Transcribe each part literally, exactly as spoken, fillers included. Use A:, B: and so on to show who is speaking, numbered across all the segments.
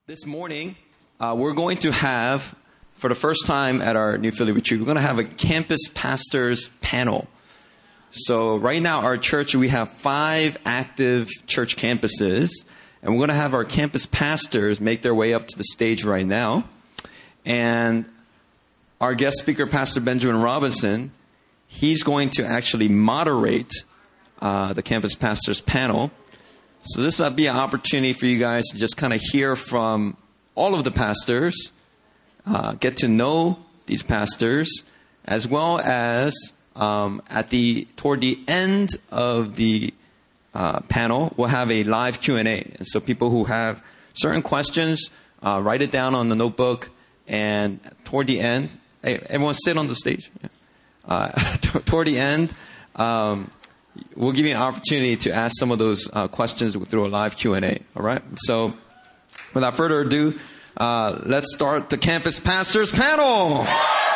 A: This morning, uh, we're going to have, for the first time at our New Philly retreat, we're going to have a campus pastors panel. So right now, our church, we have five active church campuses, and we're going to have our campus pastors make their way up to the stage right now. And our guest speaker, Pastor Benjamin Robinson, he's going to actually moderate uh, the campus pastors panel. So this will be an opportunity for you guys to just kind of hear from all of the pastors, uh, get to know these pastors, as well as um, at the toward the end of the uh, panel, we'll have a live Q and A. And so people who have certain questions, uh, write it down on the notebook, and toward the end, hey, everyone sit on the stage. Yeah. Uh, t- toward the end, um, we'll give you an opportunity to ask some of those uh, questions through a live Q and A. All right? So, without further ado, uh, let's start the Campus Pastors panel.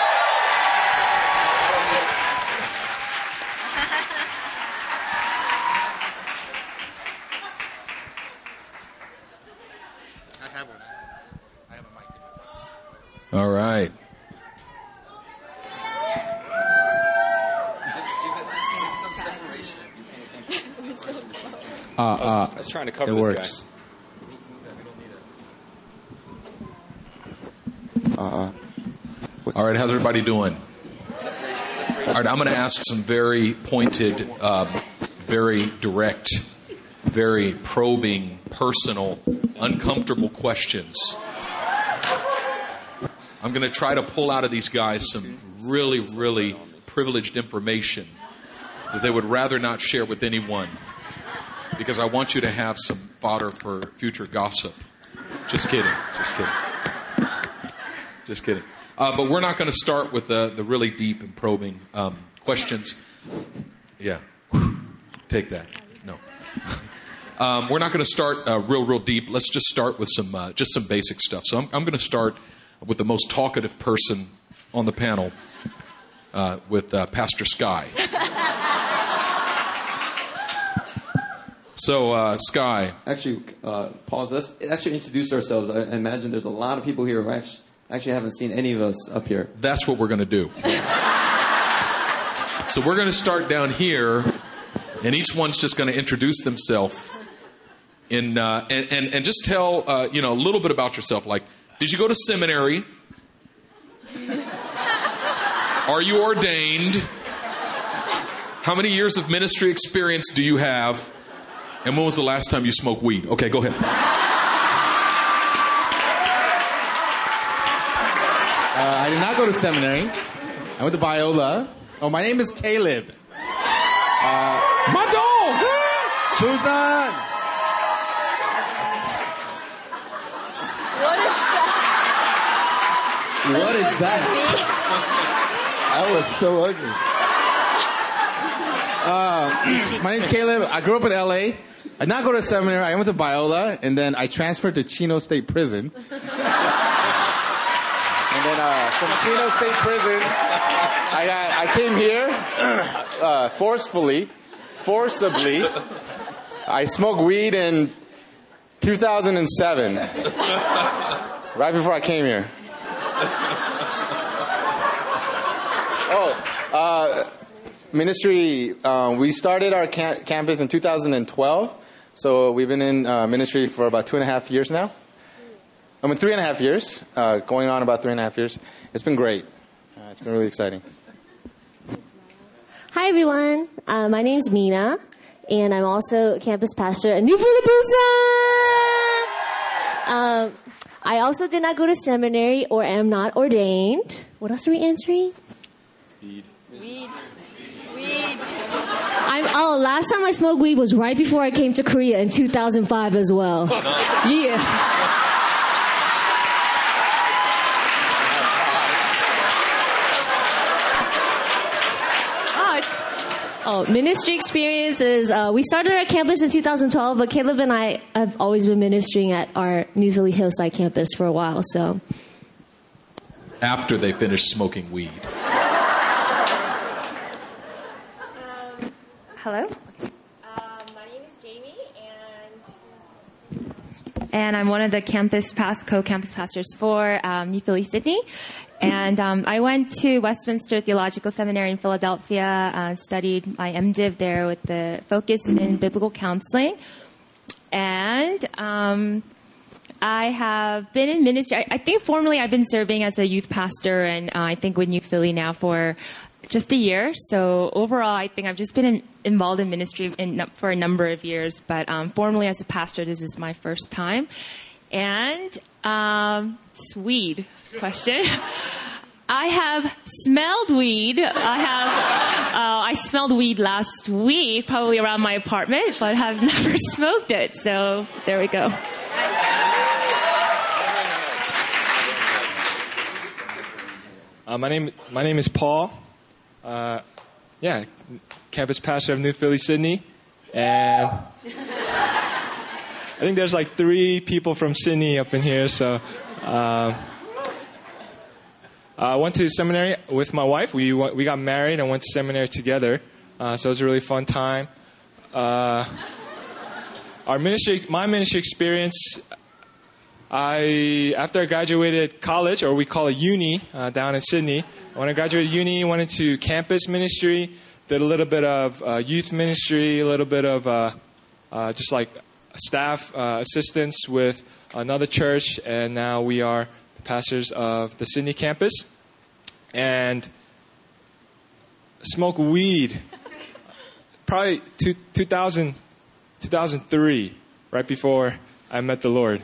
B: All right. Uh, uh,
C: I was trying to cover
B: it
C: this
B: works.
C: guy. Uh,
B: All right, how's everybody doing? All right, I'm going to ask some very pointed, uh, very direct, very probing, personal, uncomfortable questions. I'm going to try to pull out of these guys some really, really privileged information that they would rather not share with anyone, because I want you to have some fodder for future gossip. Just kidding. Just kidding. Just kidding. Uh, but we're not going to start with the, the really deep and probing um, questions. Yeah. Take that. No. um, we're not going to start uh, real, real deep. Let's just start with some uh, just some basic stuff. So I'm, I'm going to start with the most talkative person on the panel, uh, with uh, Pastor Sky. So, uh, Sky.
A: Actually, uh, pause. Let's actually introduce ourselves. I imagine there's a lot of people here who actually, actually haven't seen any of us up here.
B: That's what we're going to do. So we're going to start down here, and each one's just going to introduce themselves in, uh, and, and, and just tell, uh, you know, a little bit about yourself. Like, did you go to seminary? Are you ordained? How many years of ministry experience do you have? And when was the last time you smoked weed? Okay, go ahead.
D: Uh, I did not go to seminary. I went to Biola. Oh, my name is Caleb. Uh,
B: My dog!
D: Susan!
E: What is that?
A: What is that?
C: that was so ugly.
D: Uh, my name's Caleb. I grew up in L A. I did not go to seminary. I went to Biola, and then I transferred to Chino State Prison. And then uh, from Chino State Prison, I got, I came here uh, forcefully, forcibly. I smoked weed in two thousand seven, right before I came here. Oh, uh, ministry, uh, we started our cam- campus in two thousand twelve, so we've been in uh, ministry for about two and a half years now. I mean, three and a half years, uh, going on about three and a half years. It's been great. Uh, it's been really exciting.
E: Hi, everyone. Uh, my name's Mina, and I'm also a campus pastor at New Philly. Um, I also did not go to seminary or am not ordained. What else are we answering?
C: Weed.
E: Weed. Weed. I'm, oh, last time I smoked weed was right before I came to Korea in two thousand five as well. Yeah. Oh, ministry experience is, uh, we started our campus in two thousand twelve, but Caleb and I have always been ministering at our New Philly Hillside campus for a while, so.
B: After they finish smoking weed.
F: Hello?
G: Um, my name is Jamie, and
F: and I'm one of the campus past co-campus pastors for um, New Philly Sydney. And um, I went to Westminster Theological Seminary in Philadelphia, uh, studied my MDiv there with the focus in biblical counseling. And um, I have been in ministry. I, I think formally I've been serving as a youth pastor, and uh, I think with New Philly now for just a year. So overall, I think I've just been in, involved in ministry in, for a number of years. But um, formally as a pastor, this is my first time. And um, it's weed question. I have smelled weed. I have. Uh, I smelled weed last week, probably around my apartment, but have never smoked it. So there we go.
G: Uh, my name. My name is Paul. Uh, yeah, campus pastor of New Philly Sydney, and I think there's like three people from Sydney up in here. So. Uh, I uh, went to seminary with my wife. We we got married and went to seminary together. Uh, so it was a really fun time. Uh, our ministry, my ministry experience, I after I graduated college, or we call it uni, uh, down in Sydney. When I graduated uni, I went into campus ministry, did a little bit of uh, youth ministry, a little bit of uh, uh, just like staff uh, assistance with another church, and now we are pastors of the Sydney campus, and smoke weed probably two, two thousand, two thousand three, right before I met the Lord.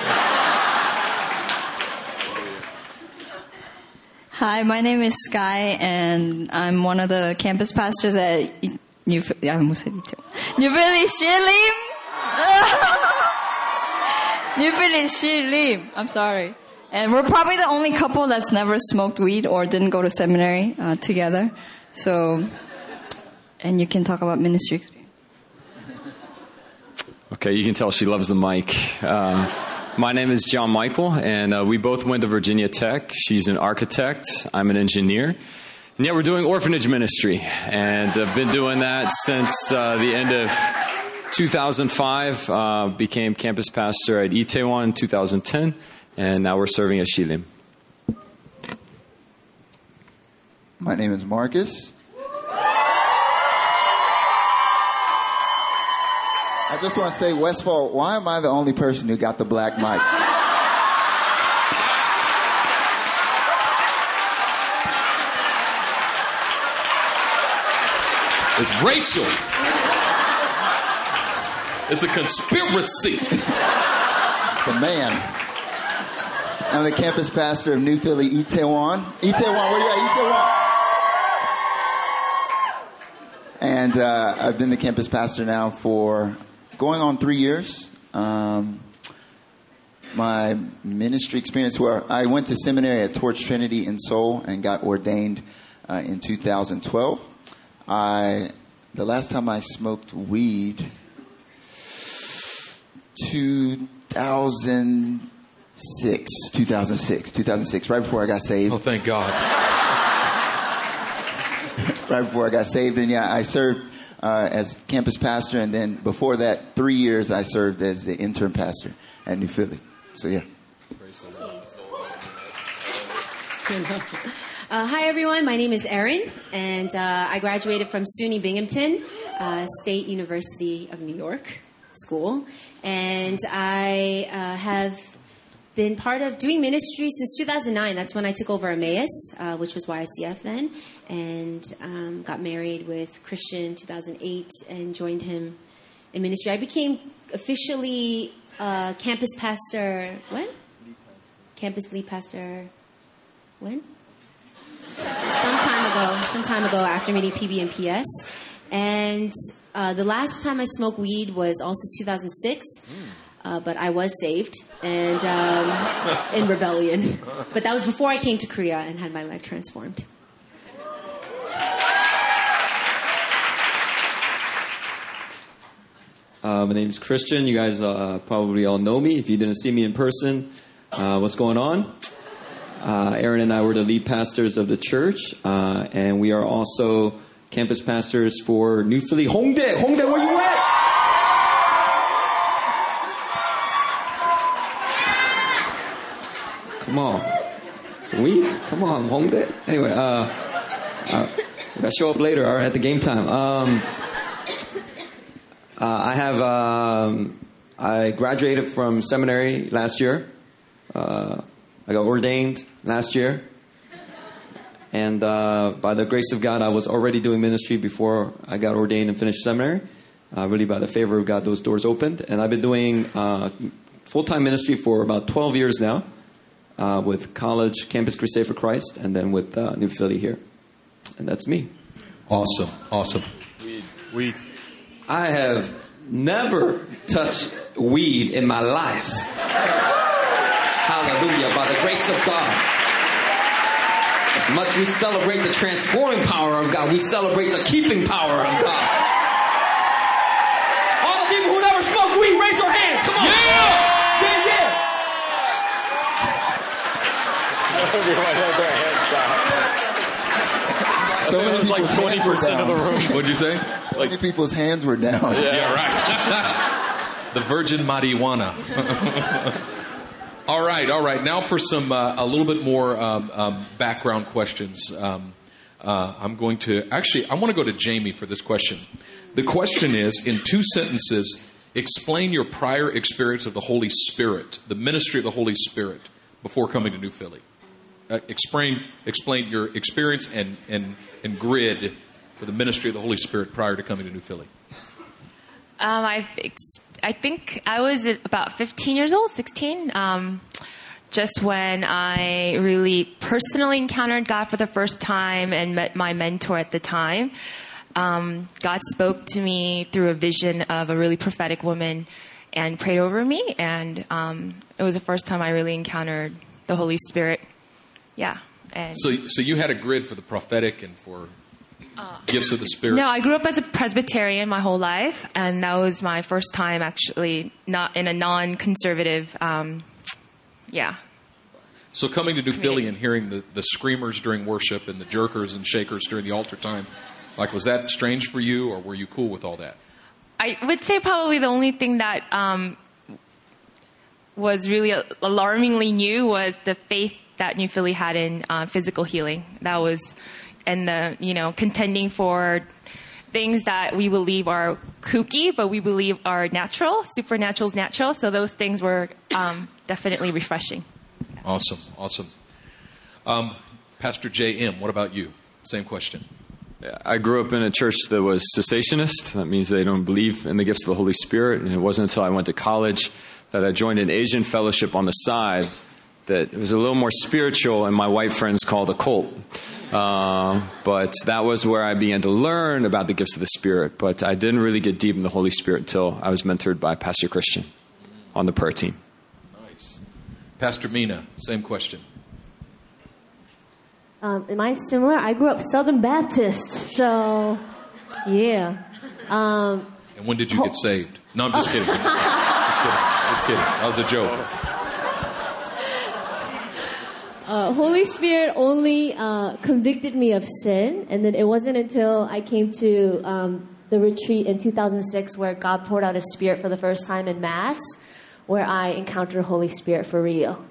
H: Hi, my name is Sky, and I'm one of the campus pastors at New I almost said New Philly Shilim. New Philly Shilim. I'm sorry. And we're probably the only couple that's never smoked weed or didn't go to seminary uh, together. So, and you can talk about ministry experience.
A: Okay, you can tell she loves the mic. Um, my name is John Michael, and uh, we both went to Virginia Tech. She's an architect. I'm an engineer. And yeah, we're doing orphanage ministry. And I've been doing that since uh, the end of two thousand five. Uh, became campus pastor at Itaewon in two thousand ten. And now we're serving at Shilim.
C: My name is Marcus. I just want to say, Westfall, why am I the only person who got the black mic?
B: It's racial. It's a conspiracy.
C: The man. I'm the campus pastor of New Philly Itaewon. Itaewon, where you at? Itaewon. And uh, I've been the campus pastor now for going on three years. Um, my ministry experience, where I went to seminary at Torch Trinity in Seoul and got ordained uh, in two thousand twelve. I the last time I smoked weed, two thousand six, two thousand six, two thousand six, right before I got saved.
B: Oh, thank God.
C: Right before I got saved. And yeah, I served uh, as campus pastor. And then before that, three years, I served as the intern pastor at New Philly. So yeah.
I: Uh, hi, everyone. My name is Erin, and uh, I graduated from SUNY Binghamton, uh, State University of New York School. And I uh, have been part of doing ministry since two thousand nine. That's when I took over Emmaus, uh, which was Y I C F then, and um, got married with Christian in two thousand eight and joined him in ministry. I became officially uh, campus pastor, when? Campus lead pastor, when? Some time ago, some time ago after meeting P B and P S. And uh, the last time I smoked weed was also two thousand six. Uh, but I was saved and um, in rebellion. But that was before I came to Korea and had my life transformed.
A: Uh, my name is Christian. You guys uh, probably all know me. If you didn't see me in person, uh, what's going on? Uh, Aaron and I were the lead pastors of the church, uh, and we are also campus pastors for New Philly. Hongdae! Hongdae, where you at? Come on. Sweet. Come on, Hongdae. Anyway, uh, uh, we gotta show up later, all right, at the game time. Um, uh, I have, um, I graduated from seminary last year. Uh, I got ordained last year. And uh, by the grace of God, I was already doing ministry before I got ordained and finished seminary. Uh, really, by the favor of God, those doors opened. And I've been doing uh, full-time ministry for about twelve years now uh, with College Campus Crusade for Christ and then with uh, New Philly here. And that's me.
B: Awesome. Awesome.
A: Weed. Weed. I have never touched weed in my life. Hallelujah. By the grace of God. As much we celebrate the transforming power of God, we celebrate the keeping power of God. All the people who never smoked weed, raise your hands. Come on. Yeah! Yeah, yeah.
G: Everyone had their hands down.
C: So many
G: it was like twenty percent of the room.
B: What'd you say?
C: So many people's hands were down.
B: Yeah, yeah right. The virgin marijuana. All right, all right. Now for some uh, a little bit more um, um, background questions. Um, uh, I'm going to actually I want to go to Jamie for this question. The question is, in two sentences, explain your prior experience of the Holy Spirit, the ministry of the Holy Spirit, before coming to New Philly. Uh, explain explain your experience and, and and grid for the ministry of the Holy Spirit prior to coming to New Philly.
F: Um, I've ex- I think I was about fifteen years old, sixteen, um, just when I really personally encountered God for the first time and met my mentor at the time. Um, God spoke to me through a vision of a really prophetic woman and prayed over me. And um, it was the first time I really encountered the Holy Spirit. Yeah. And
B: So, so you had a grid for the prophetic and for uh, gifts of the Spirit?
F: No, I grew up as a Presbyterian my whole life, and that was my first time actually not in a non-conservative, um, yeah.
B: So coming to New Philly and hearing the, the screamers during worship and the jerkers and shakers during the altar time, like, was that strange for you, or were you cool with all that?
F: I would say probably the only thing that um, was really alarmingly new was the faith that New Philly had in uh, physical healing. That was, and the, you know, contending for things that we believe are kooky, but we believe are natural. Supernatural is natural. So those things were um, definitely refreshing.
B: Awesome, awesome. Um, Pastor J M, what about you? Same question.
J: Yeah, I grew up in a church that was cessationist. That means they don't believe in the gifts of the Holy Spirit. And it wasn't until I went to college that I joined an Asian fellowship on the side that was a little more spiritual, and my white friends called a cult. Uh, but that was where I began to learn about the gifts of the Spirit. But I didn't really get deep in the Holy Spirit until I was mentored by Pastor Christian on the prayer team.
B: Nice. Pastor Mina, same question.
E: Um, am I similar? I grew up Southern Baptist, so yeah. Um,
B: and when did you get saved? No, I'm just kidding. just kidding. Just kidding. That was a joke.
E: Uh, Holy Spirit only uh, convicted me of sin, and then it wasn't until I came to um, the retreat in two thousand six where God poured out His Spirit for the first time in Mass, where I encountered Holy Spirit for real.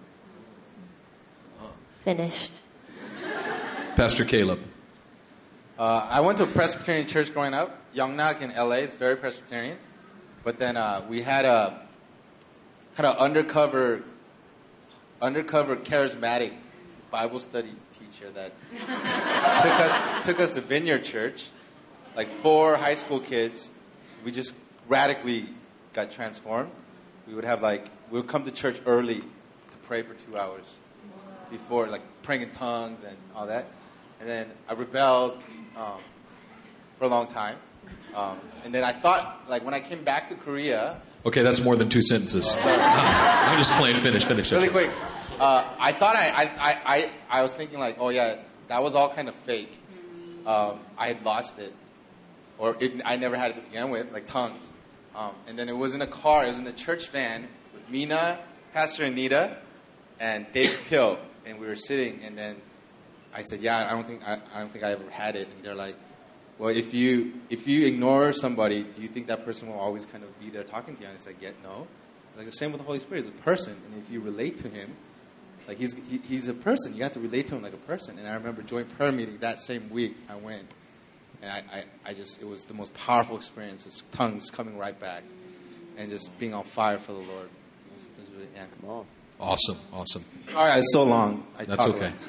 E: Finished.
B: Pastor Caleb.
D: Uh, I went to a Presbyterian church growing up, Yongnak in L A. It's very Presbyterian. But then uh, we had a kind of undercover, undercover charismatic Bible study teacher that took us took us to Vineyard Church, like four high school kids. We just radically got transformed. We would have like we would come to church early to pray for two hours before, like praying in tongues and all that. And then I rebelled um, for a long time. Um, and then I thought, like, when I came back to Korea...
B: Okay, that's more than two sentences. I'm just playing finish, finish.
D: Really quick. Uh, I thought I, I, I, I, I was thinking, like, oh, yeah, that was all kind of fake. Um, I had lost it. Or it, I never had it to begin with, like tongues. Um, and then it was in a car. It was in a church van with Mina, Pastor Anita, and Dave Hill. And we were sitting, and then... I said, yeah, I don't think I, I don't think I ever had it. And they're like, well, if you if you ignore somebody, do you think that person will always kind of be there talking to you? And it's like, yeah, no. Like the same with the Holy Spirit. He's a person, and if you relate to Him, Like he's he, he's a person. You have to relate to him like a person. And I remember joint prayer meeting that same week. I went, and I, I, I just it was the most powerful experience. It was tongues coming right back, and just being on fire for the Lord. It was, it was really, yeah, come on.
B: Awesome, awesome.
D: All right, it's so long. I
B: That's
D: talk
B: okay.
D: long.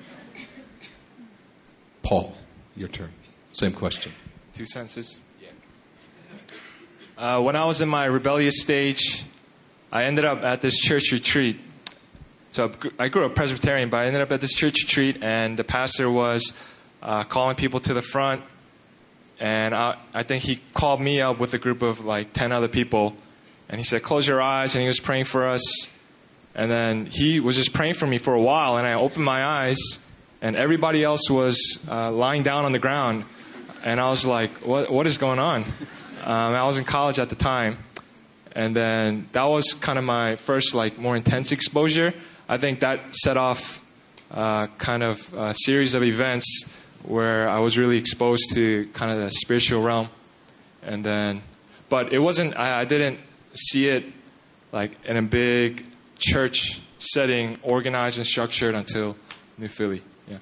B: Paul, your turn. Same question.
G: Two senses. Uh, when I was in my rebellious stage, I ended up at this church retreat. So I grew up Presbyterian, but I ended up at this church retreat, and the pastor was uh, calling people to the front. And I, I think he called me up with a group of like ten other people, and he said, "Close your eyes," and he was praying for us. And then he was just praying for me for a while, and I opened my eyes, and everybody else was uh, lying down on the ground. And I was like, what, what is going on? Um, I was in college at the time. And then that was kind of my first, like, more intense exposure. I think that set off uh, kind of a series of events where I was really exposed to kind of the spiritual realm. And then, but it wasn't, I, I didn't see it, like, in a big church setting, organized and structured until New Philly. Yeah.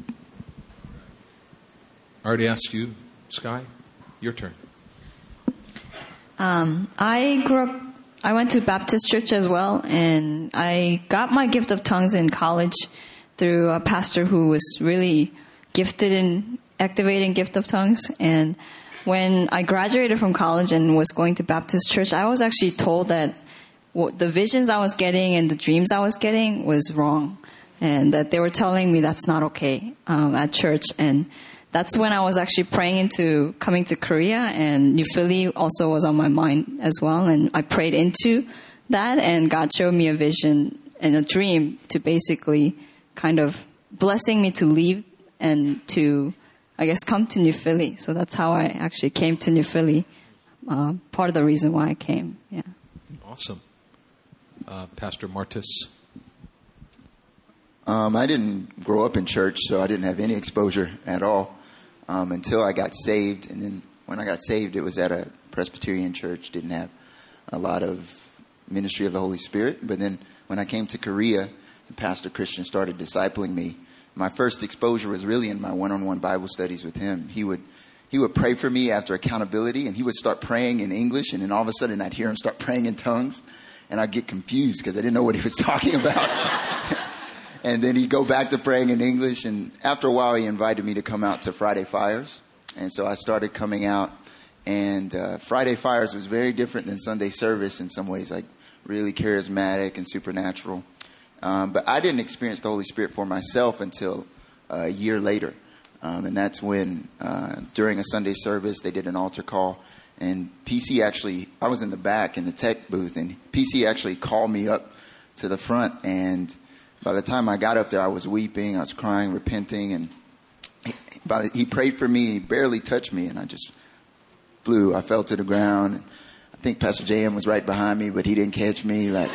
B: I already asked you, Sky. Your turn.
H: Um, I grew up, I went to Baptist church as well, and I got my gift of tongues in college through a pastor who was really gifted in activating gift of tongues. And when I graduated from college and was going to Baptist church, I was actually told that what the visions I was getting and the dreams I was getting was wrong, and that they were telling me that's not okay um, at church. And that's when I was actually praying into coming to Korea, and New Philly also was on my mind as well. And I prayed into that, and God showed me a vision and a dream to basically kind of blessing me to leave and to, I guess, come to New Philly. So that's how I actually came to New Philly. Uh, part of the reason why I came, yeah.
B: Awesome. Uh, Pastor Martis.
C: Um, I didn't grow up in church, so I didn't have any exposure at all um, until I got saved. And then when I got saved, it was at a Presbyterian church. Didn't have a lot of ministry of the Holy Spirit. But then when I came to Korea, Pastor Christian started discipling me. My first exposure was really in my one-on-one Bible studies with him. He would he would pray for me after accountability, and he would start praying in English, and then all of a sudden I'd hear him start praying in tongues, and I'd get confused because I didn't know what he was talking about. And then he'd go back to praying in English. And after a while, he invited me to come out to Friday Fires. And so I started coming out. And uh, Friday Fires was very different than Sunday service in some ways, like really charismatic and supernatural. Um, but I didn't experience the Holy Spirit for myself until uh, a year later. Um, and that's when, uh, during a Sunday service, they did an altar call. And P C actually, I was in the back in the tech booth, and P C actually called me up to the front. And by the time I got up there, I was weeping, I was crying, repenting, and he, by the, he prayed for me. He barely touched me, and I just flew. I fell to the ground. I think Pastor J M was right behind me, but he didn't catch me. Like,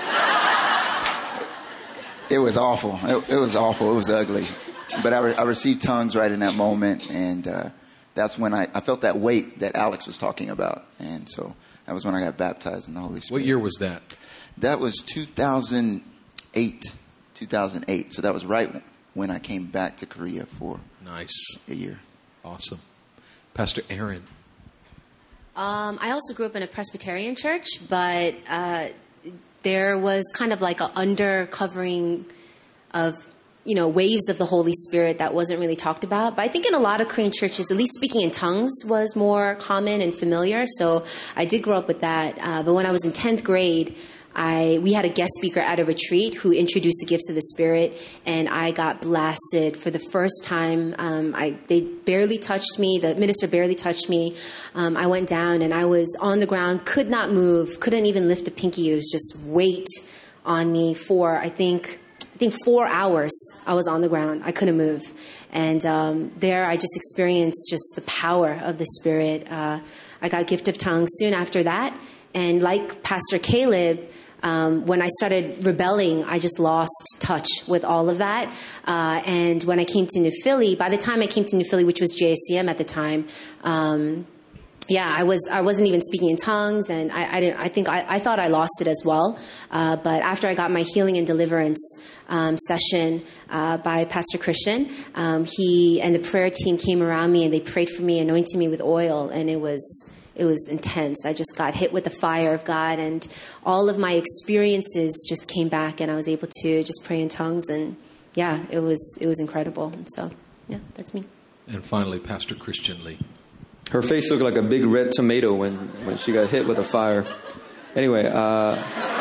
C: it was awful. It, it was awful. It was ugly. But I, re, I received tongues right in that moment, and uh, that's when I, I felt that weight that Alex was talking about. And so that was when I got baptized in the Holy Spirit.
B: What year was that?
C: That was two thousand eight. two thousand eight. So that was right when I came back to Korea for
B: nice
C: a year.
B: Awesome. Pastor Aaron.
I: Um, I also grew up in a Presbyterian church, but uh, there was kind of like an undercovering of, you know, waves of the Holy Spirit that wasn't really talked about. But I think in a lot of Korean churches, at least speaking in tongues was more common and familiar. So I did grow up with that. Uh, but when I was in tenth grade, I we had a guest speaker at a retreat who introduced the gifts of the Spirit, and I got blasted for the first time. Um, I they barely touched me. The minister barely touched me. Um, I went down, and I was on the ground, could not move, couldn't even lift a pinky. It was just weight on me for, I think, I think four hours I was on the ground. I couldn't move. And um, there I just experienced just the power of the Spirit. Uh, I got gift of tongues soon after that. And like Pastor Caleb, um, when I started rebelling, I just lost touch with all of that. Uh, and when I came to New Philly, by the time I came to New Philly, which was J S C M at the time, um, yeah, I was I wasn't even speaking in tongues, and I, I didn't. I think I, I thought I lost it as well. Uh, but after I got my healing and deliverance um, session uh, by Pastor Christian, um, he and the prayer team came around me and they prayed for me, anointed me with oil, and it was it was intense. I just got hit with the fire of God, and all of my experiences just came back, and I was able to just pray in tongues, and yeah, it was it was incredible. And so, yeah, that's me.
B: And finally, Pastor Christian Lee.
A: Her face looked like a big red tomato when, when she got hit with a fire. Anyway, uh, uh,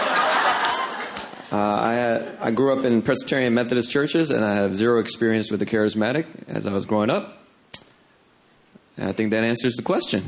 A: I had, I grew up in Presbyterian Methodist churches, and I have zero experience with the charismatic as I was growing up. And I think that answers the question.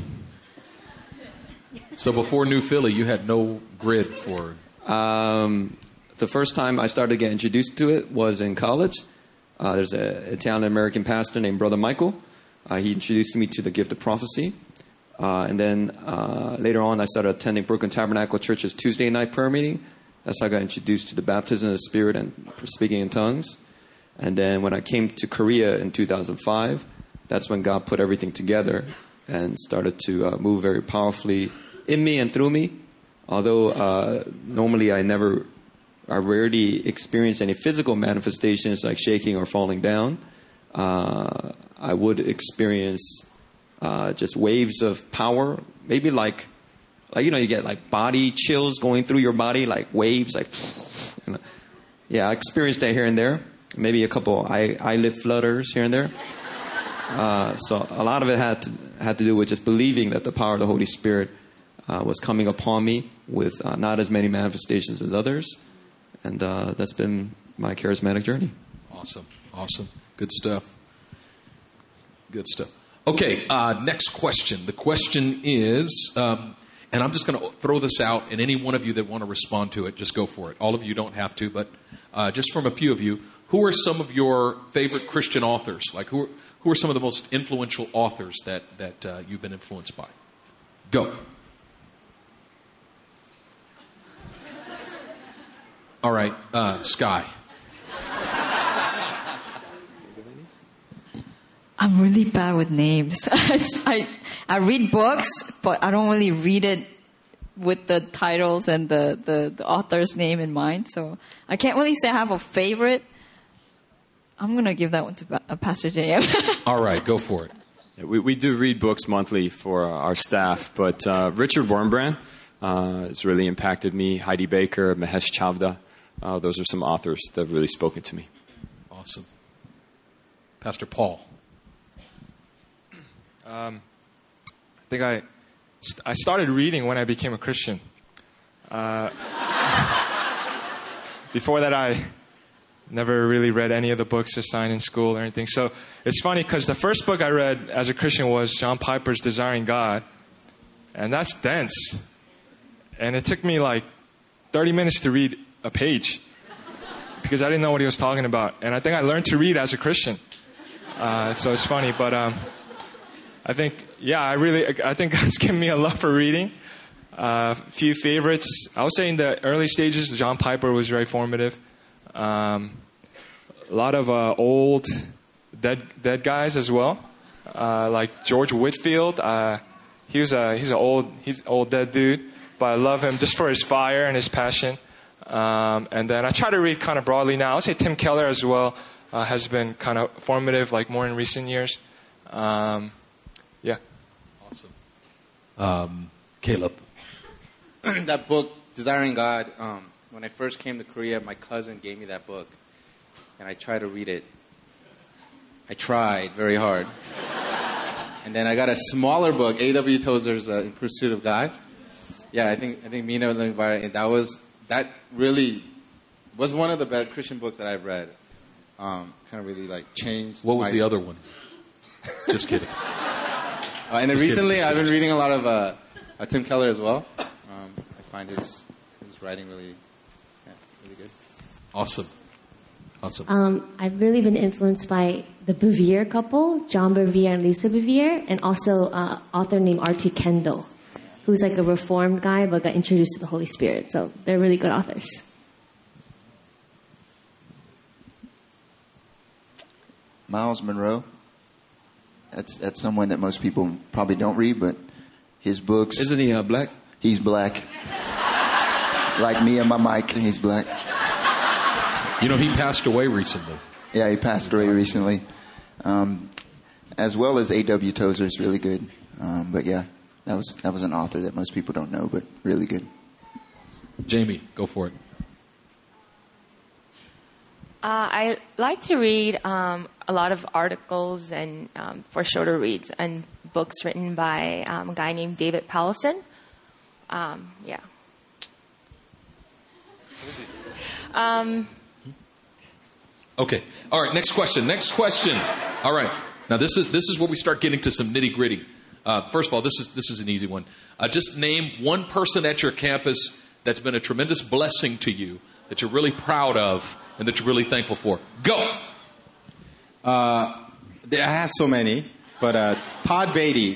B: So before New Philly, you had no grid for...
A: Um, the first time I started to get introduced to it was in college. Uh, there's an Italian-American pastor named Brother Michael. Uh, he introduced me to the gift of prophecy. Uh, and then uh, later on, I started attending Brooklyn Tabernacle Church's Tuesday night prayer meeting. That's how I got introduced to the baptism of the Spirit and speaking in tongues. And then when I came to Korea in two thousand five, that's when God put everything together and started to uh, move very powerfully in me and through me. Although uh, normally I never, I rarely experience any physical manifestations like shaking or falling down. Uh, I would experience uh, just waves of power, maybe like, like you know, you get like body chills going through your body, like waves, like, you know. Yeah, I experienced that here and there. Maybe a couple eye, eyelid flutters here and there. Uh, so a lot of it had to had to do with just believing that the power of the Holy Spirit uh, was coming upon me with uh, not as many manifestations as others, and uh, that's been my charismatic journey.
B: Awesome, awesome, good stuff. Good stuff. Okay, uh, next question. The question is, um, and I'm just going to throw this out, and any one of you that want to respond to it, just go for it. All of you don't have to, but uh, just from a few of you, who are some of your favorite Christian authors? Like, who are, who are some of the most influential authors that, that uh, you've been influenced by? Go. All right, uh, Sky.
H: I'm really bad with names. I I read books, but I don't really read it with the titles and the, the, the author's name in mind. So I can't really say I have a favorite. I'm going to give that one to uh, Pastor J M.
B: All right, go for it.
J: Yeah, we, we do read books monthly for our staff, but uh, Richard Wurmbrand uh, has really impacted me. Heidi Baker, Mahesh Chavda. Uh, those are some authors that have really spoken to me.
B: Awesome. Pastor Paul.
G: Um, I think I, I started reading when I became a Christian. Uh, before that, I never really read any of the books assigned in school or anything. So it's funny because the first book I read as a Christian was John Piper's Desiring God. And that's dense. And it took me like thirty minutes to read a page because I didn't know what he was talking about. And I think I learned to read as a Christian. Uh, so it's funny, but... Um, I think, yeah, I really, I think God's given me a love for reading. A uh, few favorites. I would say in the early stages, John Piper was very formative. Um, a lot of uh, old dead dead guys as well, uh, like George Whitefield. Uh, he was a he's an old he's an old dead dude, but I love him just for his fire and his passion. Um, and then I try to read kind of broadly now. I would say Tim Keller as well uh, has been kind of formative, like more in recent years. Um, Yeah.
B: Awesome. Um, Caleb.
K: That book, Desiring God, um, when I first came to Korea, my cousin gave me that book. And I tried to read it. I tried very hard. And then I got a smaller book, A W Tozer's uh, In Pursuit of God. Yeah, I think I think Mina invited, and that was that really was one of the best Christian books that I've read. Um, kind of really like changed.
B: What was
K: my,
B: the other one? Just kidding.
K: Uh, and then
B: just
K: recently,
B: kidding,
K: I've been
B: kidding.
K: reading a lot of uh, uh, Tim Keller as well. Um, I find his his writing really, yeah, really good.
B: Awesome, awesome.
E: Um, I've really been influenced by the Bouvier couple, John Bouvier and Lisa Bouvier, and also an uh, author named R T Kendall, who's like a reformed guy but got introduced to the Holy Spirit. So they're really good authors.
C: Miles Monroe. That's that's someone that most people probably don't read, but his books.
A: Isn't he uh, black?
C: He's black. Like me and my mic, he's black.
B: You know, he passed away recently.
C: Yeah, he passed away recently. Um, as well as A W Tozer is really good. Um, but yeah, that was that was an author that most people don't know, but really good.
B: Jamie, go for it.
F: Uh, I like to read um, a lot of articles and um, for shorter reads and books written by um, a guy named David Powlison. Um, yeah. Um,
B: Okay. All right. Next question. Next question. All right. Now this is this is where we start getting to some nitty gritty. Uh, first of all, this is this is an easy one. Uh, just name one person at your campus that's been a tremendous blessing to you, that you're really proud of, and that you're really thankful for. Go.
K: Uh, I have so many, but uh, Todd Beatty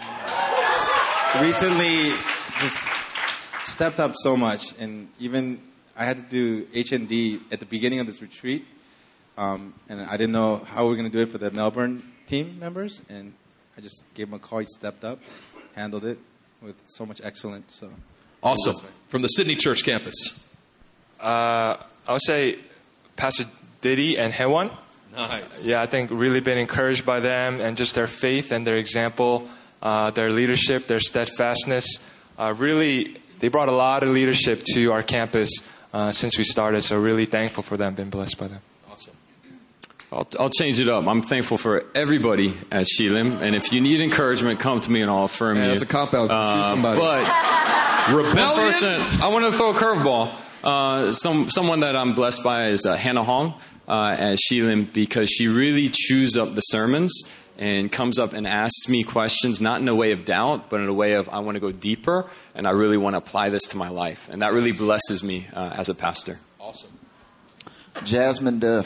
K: recently just stepped up so much, and even I had to do H N D at the beginning of this retreat, um, and I didn't know how we were going to do it for the Melbourne team members, and I just gave him a call. He stepped up, handled it with so much excellence. So
B: awesome. From the Sydney Church campus.
G: Uh, I would say Pastor Diddy and Hewan.
B: Nice.
G: Yeah, I think really been encouraged by them and just their faith and their example, uh, their leadership, their steadfastness. Uh, really, they brought a lot of leadership to our campus uh, since we started. So really thankful for them, been blessed by them.
B: Awesome.
J: I'll, I'll change it up. I'm thankful for everybody at Shelim, and if you need encouragement, come to me and I'll affirm
A: Yeah,
J: you.
A: that's a cop-out.
J: Uh,
A: Choose somebody.
J: But
B: Rebellion.
J: one person, I want to throw a curveball. Uh, some someone that I'm blessed by is uh, Hannah Hong uh, at Shelim, because she really chews up the sermons and comes up and asks me questions, not in a way of doubt, but in a way of I want to go deeper and I really want to apply this to my life, and that really blesses me uh, as a pastor.
B: Awesome.
C: Jasmine Duff.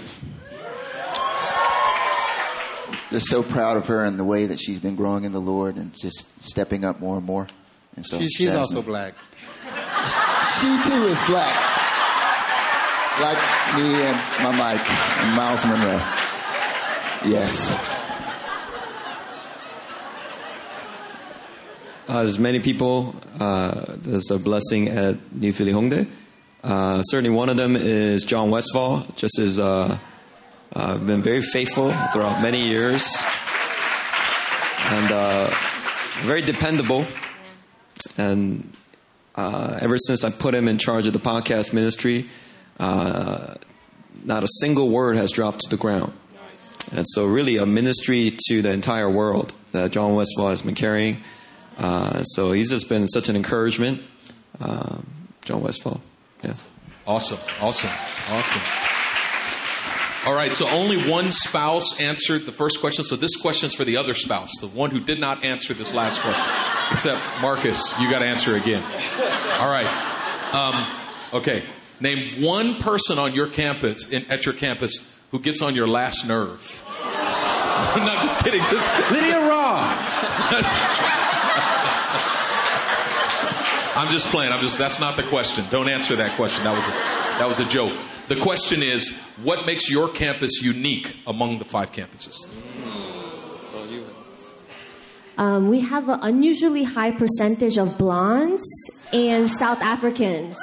C: Just so proud of her and the way that she's been growing in the Lord and just stepping up more and more. And so
K: She, she's
C: Jasmine-
K: also black.
C: She too is black. Like me and my Mike and Miles Monroe. Yes.
A: Uh, there's many people. Uh, there's a blessing at New Philly Hongdae. Uh, certainly one of them is John Westfall. Just as uh, uh, been very faithful throughout many years. And uh, very dependable. And uh, ever since I put him in charge of the podcast ministry, uh, not a single word has dropped to the ground. And so really a ministry to the entire world that John Westfall has been carrying. Uh, so he's just been such an encouragement. Um, John Westfall. Yeah.
B: Awesome. Awesome. Awesome. All right, so only one spouse answered the first question. So this question is for the other spouse, the one who did not answer this last question. Except Marcus, you got to answer again. All right. Um, okay. Name one person on your campus, in, at your campus, who gets on your last nerve. I'm not just kidding. Just, Lydia Raw. I'm just playing. I'm just. That's not the question. Don't answer that question. That was a, that was a joke. The question is, what makes your campus unique among the five campuses?
E: Um, we have an unusually high percentage of blondes and South Africans.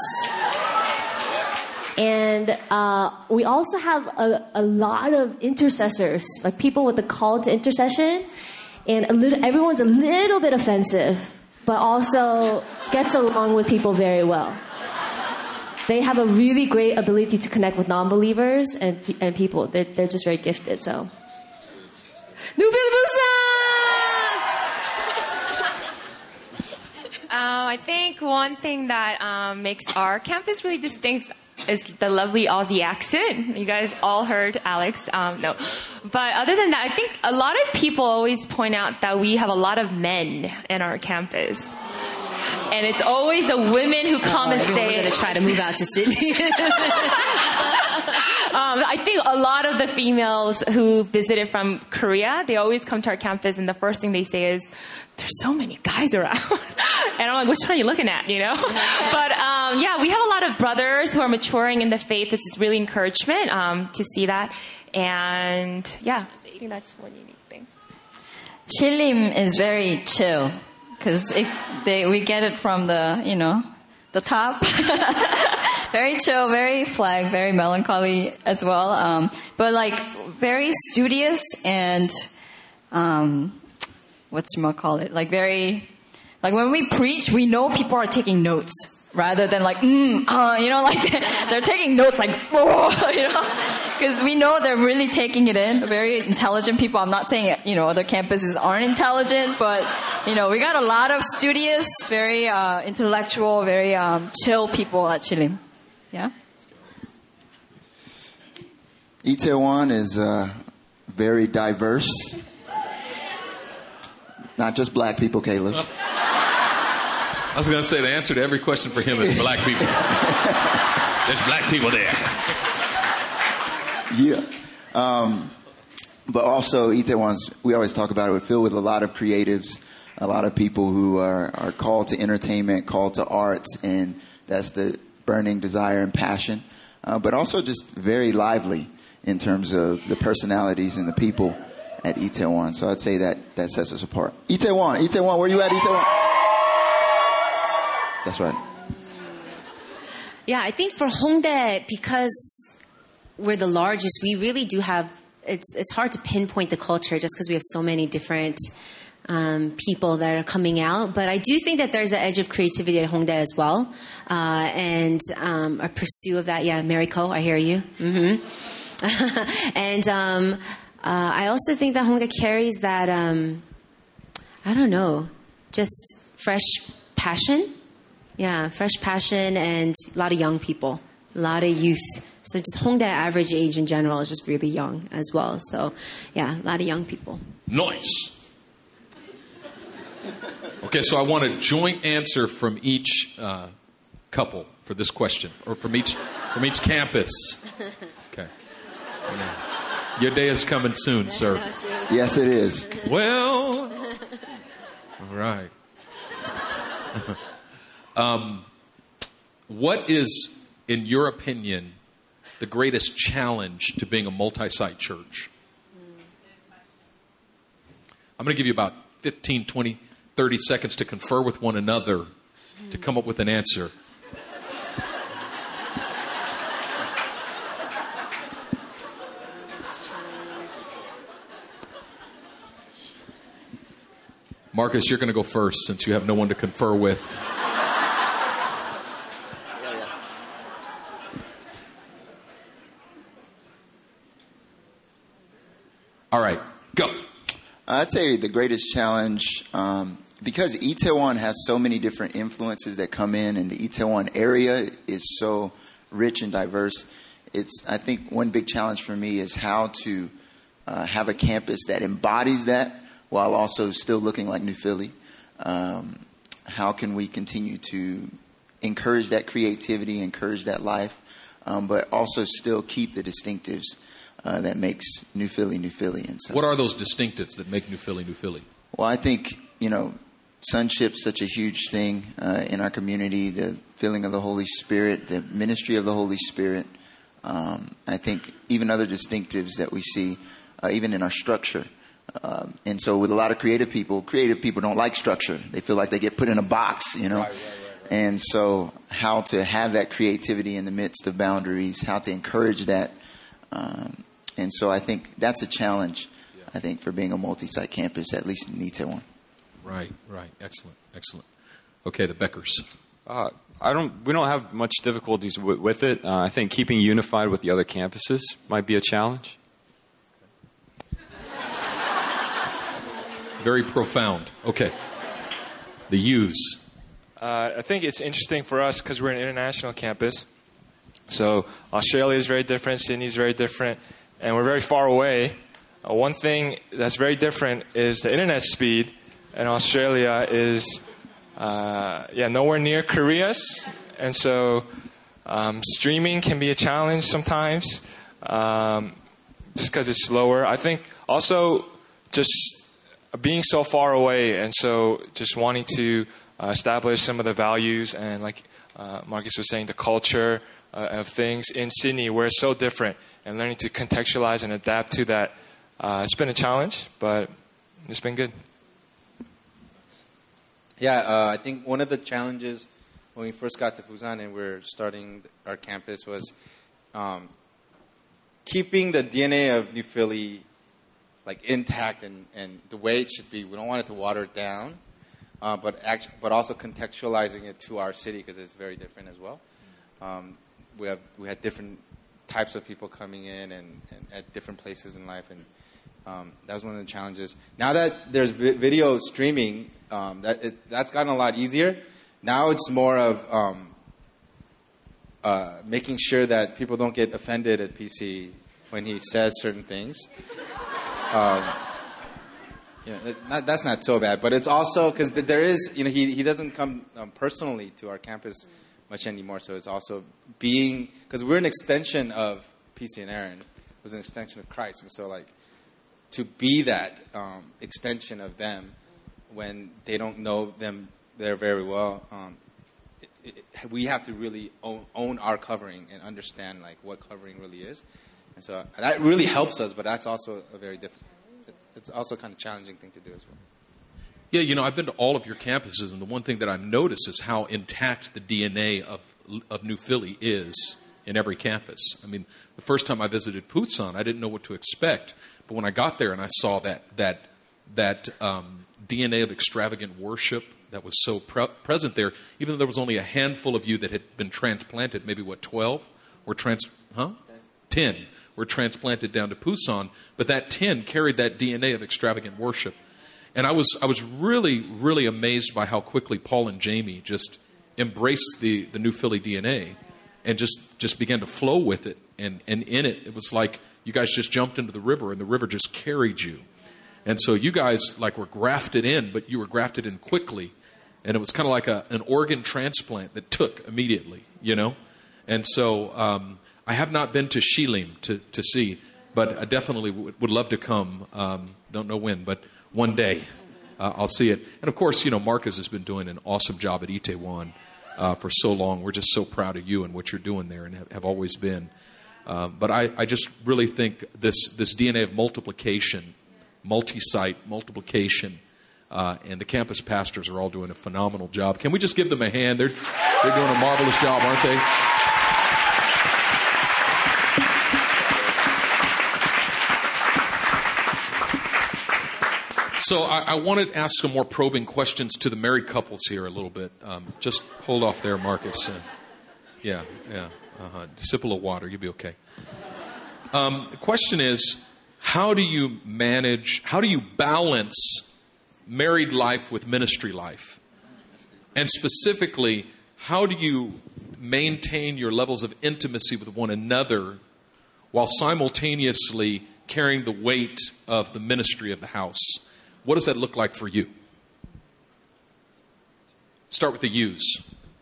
E: And uh, we also have a, a lot of intercessors, like people with a call to intercession. And a little, everyone's a little bit offensive, but also gets along with people very well. They have a really great ability to connect with non-believers and, and people. They're, they're just very gifted, so. New Philly
F: Um, I think one thing that um, makes our campus really distinct is the lovely Aussie accent. You guys all heard Alex. Um, no. But other than that, I think a lot of people always point out that we have a lot of men in our campus. And it's always the women who come
I: oh,
F: and stay.
I: We're going to try to move out to Sydney.
F: um, I think a lot of the females who visited from Korea, they always come to our campus, and the first thing they say is, there's so many guys around. And I'm like, which one are you looking at, you know? But, um, yeah, we have a lot of brothers who are maturing in the faith. It's really encouragement um, to see that. And, yeah, I think that's one unique thing.
H: Chilim is very chill. because they we get it from the you know the top. Very chill, very flag, very melancholy as well. Um, but like very studious and um, what's you call it? Like very like when we preach, we know people are taking notes rather than like mm, uh, you know, like they're, they're taking notes like oh, you know, because we know they're really taking it in. Very intelligent people. I'm not saying you know other campuses aren't intelligent, but you know we got a lot of studious, very uh, intellectual, very um, chill people at Chilim. Yeah.
C: Itaewon is uh, very diverse. Not just black people, Caleb.
B: I was going to say the answer to every question for him is black people. There's black people there.
C: Yeah. Um, but also, Itaewon's, we always talk about it, we're filled with a lot of creatives, a lot of people who are, are called to entertainment, called to arts, and that's the burning desire and passion, uh, but also just very lively in terms of the personalities and the people at Itaewon. So I'd say that that sets us apart. Itaewon, Itaewon, where you at, Itaewon? That's right.
I: Yeah, I think for Hongdae, because we're the largest, we really do have, it's it's hard to pinpoint the culture just because we have so many different Um, people that are coming out, but I do think that there's an edge of creativity at Hongdae as well, uh, and um, a pursuit of that. Yeah, Mariko, I hear you. Mm-hmm. and um, uh, I also think that Hongdae carries that, um, I don't know, just fresh passion. Yeah, fresh passion and a lot of young people, a lot of youth. So just Hongdae average age in general is just really young as well. So yeah, a lot of young people.
B: Nice. Okay, so I want a joint answer from each uh, couple for this question, or from each from each campus. Okay. Yeah. Your day is coming soon, sir.
C: No, yes, it is.
B: Well, all right. um, what is, in your opinion, the greatest challenge to being a multi-site church? I'm going to give you about fifteen, twenty, thirty seconds to confer with one another to come up with an answer. Marcus, you're going to go first since you have no one to confer with. All right, go.
C: I'd say the greatest challenge, um, because Itaewon has so many different influences that come in, and the Itaewon area is so rich and diverse. It's, I think, one big challenge for me is how to uh, have a campus that embodies that while also still looking like New Philly. Um, how can we continue to encourage that creativity, encourage that life, um, but also still keep the distinctives uh, that makes New Philly New Philly? And so,
B: what are those distinctives that make New Philly New Philly?
C: Well, I think, you know, sonship's such a huge thing uh, in our community, the filling of the Holy Spirit, the ministry of the Holy Spirit. Um, I think even other distinctives that we see, uh, even in our structure. Um, and so with a lot of creative people, creative people don't like structure. They feel like they get put in a box, you know. Right, right, right, right. And so how to have that creativity in the midst of boundaries, how to encourage that. Um, and so I think that's a challenge, yeah. I think, for being a multi-site campus, at least in Itaewon.
B: Right, right. Excellent, excellent. Okay, the Beckers.
J: Uh, I don't. We don't have much difficulties with, with it. Uh, I think keeping unified with the other campuses might be a challenge.
B: Very profound. Okay. The U's.
G: Uh, I think it's interesting for us because we're an international campus. So Australia is very different, Sydney is very different, and we're very far away. Uh, one thing that's very different is the internet speed, and Australia is uh, yeah nowhere near Korea's, and so um, streaming can be a challenge sometimes, um, just because it's slower. I think also just being so far away, and so just wanting to uh, establish some of the values and, like uh, Marcus was saying, the culture uh, of things in Sydney where it's so different, and learning to contextualize and adapt to that. Uh, it's been a challenge, but it's been good.
K: Yeah, uh, I think one of the challenges when we first got to Busan and we we're starting our campus was um, keeping the D N A of New Philly like intact and, and the way it should be. We don't want it to water it down, uh, but act- but also contextualizing it to our city because it's very different as well. Um, we have we had different types of people coming in and, and at different places in life, and um, that was one of the challenges. Now that there's vi- video streaming, um, that it, that's gotten a lot easier. Now it's more of um, uh, making sure that people don't get offended at P C when he says certain things. Um, you know, that, that's not so bad, but it's also because there is, you know, he he doesn't come um, personally to our campus much anymore. So it's also being, because we're an extension of P C and Aaron, was an extension of Christ, and so like to be that um, extension of them when they don't know them there very well. Um, it, it, we have to really own, own our covering and understand like what covering really is. And so that really helps us, but that's also a very difficult, it's also kind of challenging thing to do as well.
B: Yeah, you know, I've been to all of your campuses, and the one thing that I've noticed is how intact the D N A of of New Philly is in every campus. I mean, the first time I visited Busan, I didn't know what to expect, but when I got there and I saw that that that um, D N A of extravagant worship that was so pre- present there, even though there was only a handful of you that had been transplanted, maybe what, twelve were trans, huh, ten. Were transplanted down to Busan, but that ten carried that D N A of extravagant worship. And I was I was really, really amazed by how quickly Paul and Jamie just embraced the, the New Philly D N A and just, just began to flow with it. And, and in it, it was like you guys just jumped into the river and the river just carried you. And so you guys like were grafted in, but you were grafted in quickly. And it was kind of like a, an organ transplant that took immediately, you know? And so... Um, I have not been to Shilim to, to see, but I definitely w- would love to come. Um, don't know when, but one day uh, I'll see it. And of course, you know, Marcus has been doing an awesome job at Itaewon uh, for so long. We're just so proud of you and what you're doing there and have, have always been. Uh, but I, I just really think this, this D N A of multiplication, multi-site multiplication, uh, and the campus pastors are all doing a phenomenal job. Can we just give them a hand? They're, they're doing a marvelous job, aren't they? So I, I wanted to ask some more probing questions to the married couples here a little bit. Um, just hold off there, Marcus. Uh, yeah, yeah. Uh-huh. Sip a little water. You'll be okay. Um, the question is, how do you manage, how do you balance married life with ministry life? And specifically, how do you maintain your levels of intimacy with one another while simultaneously carrying the weight of the ministry of the house? What does that look like for you? Start with the yous.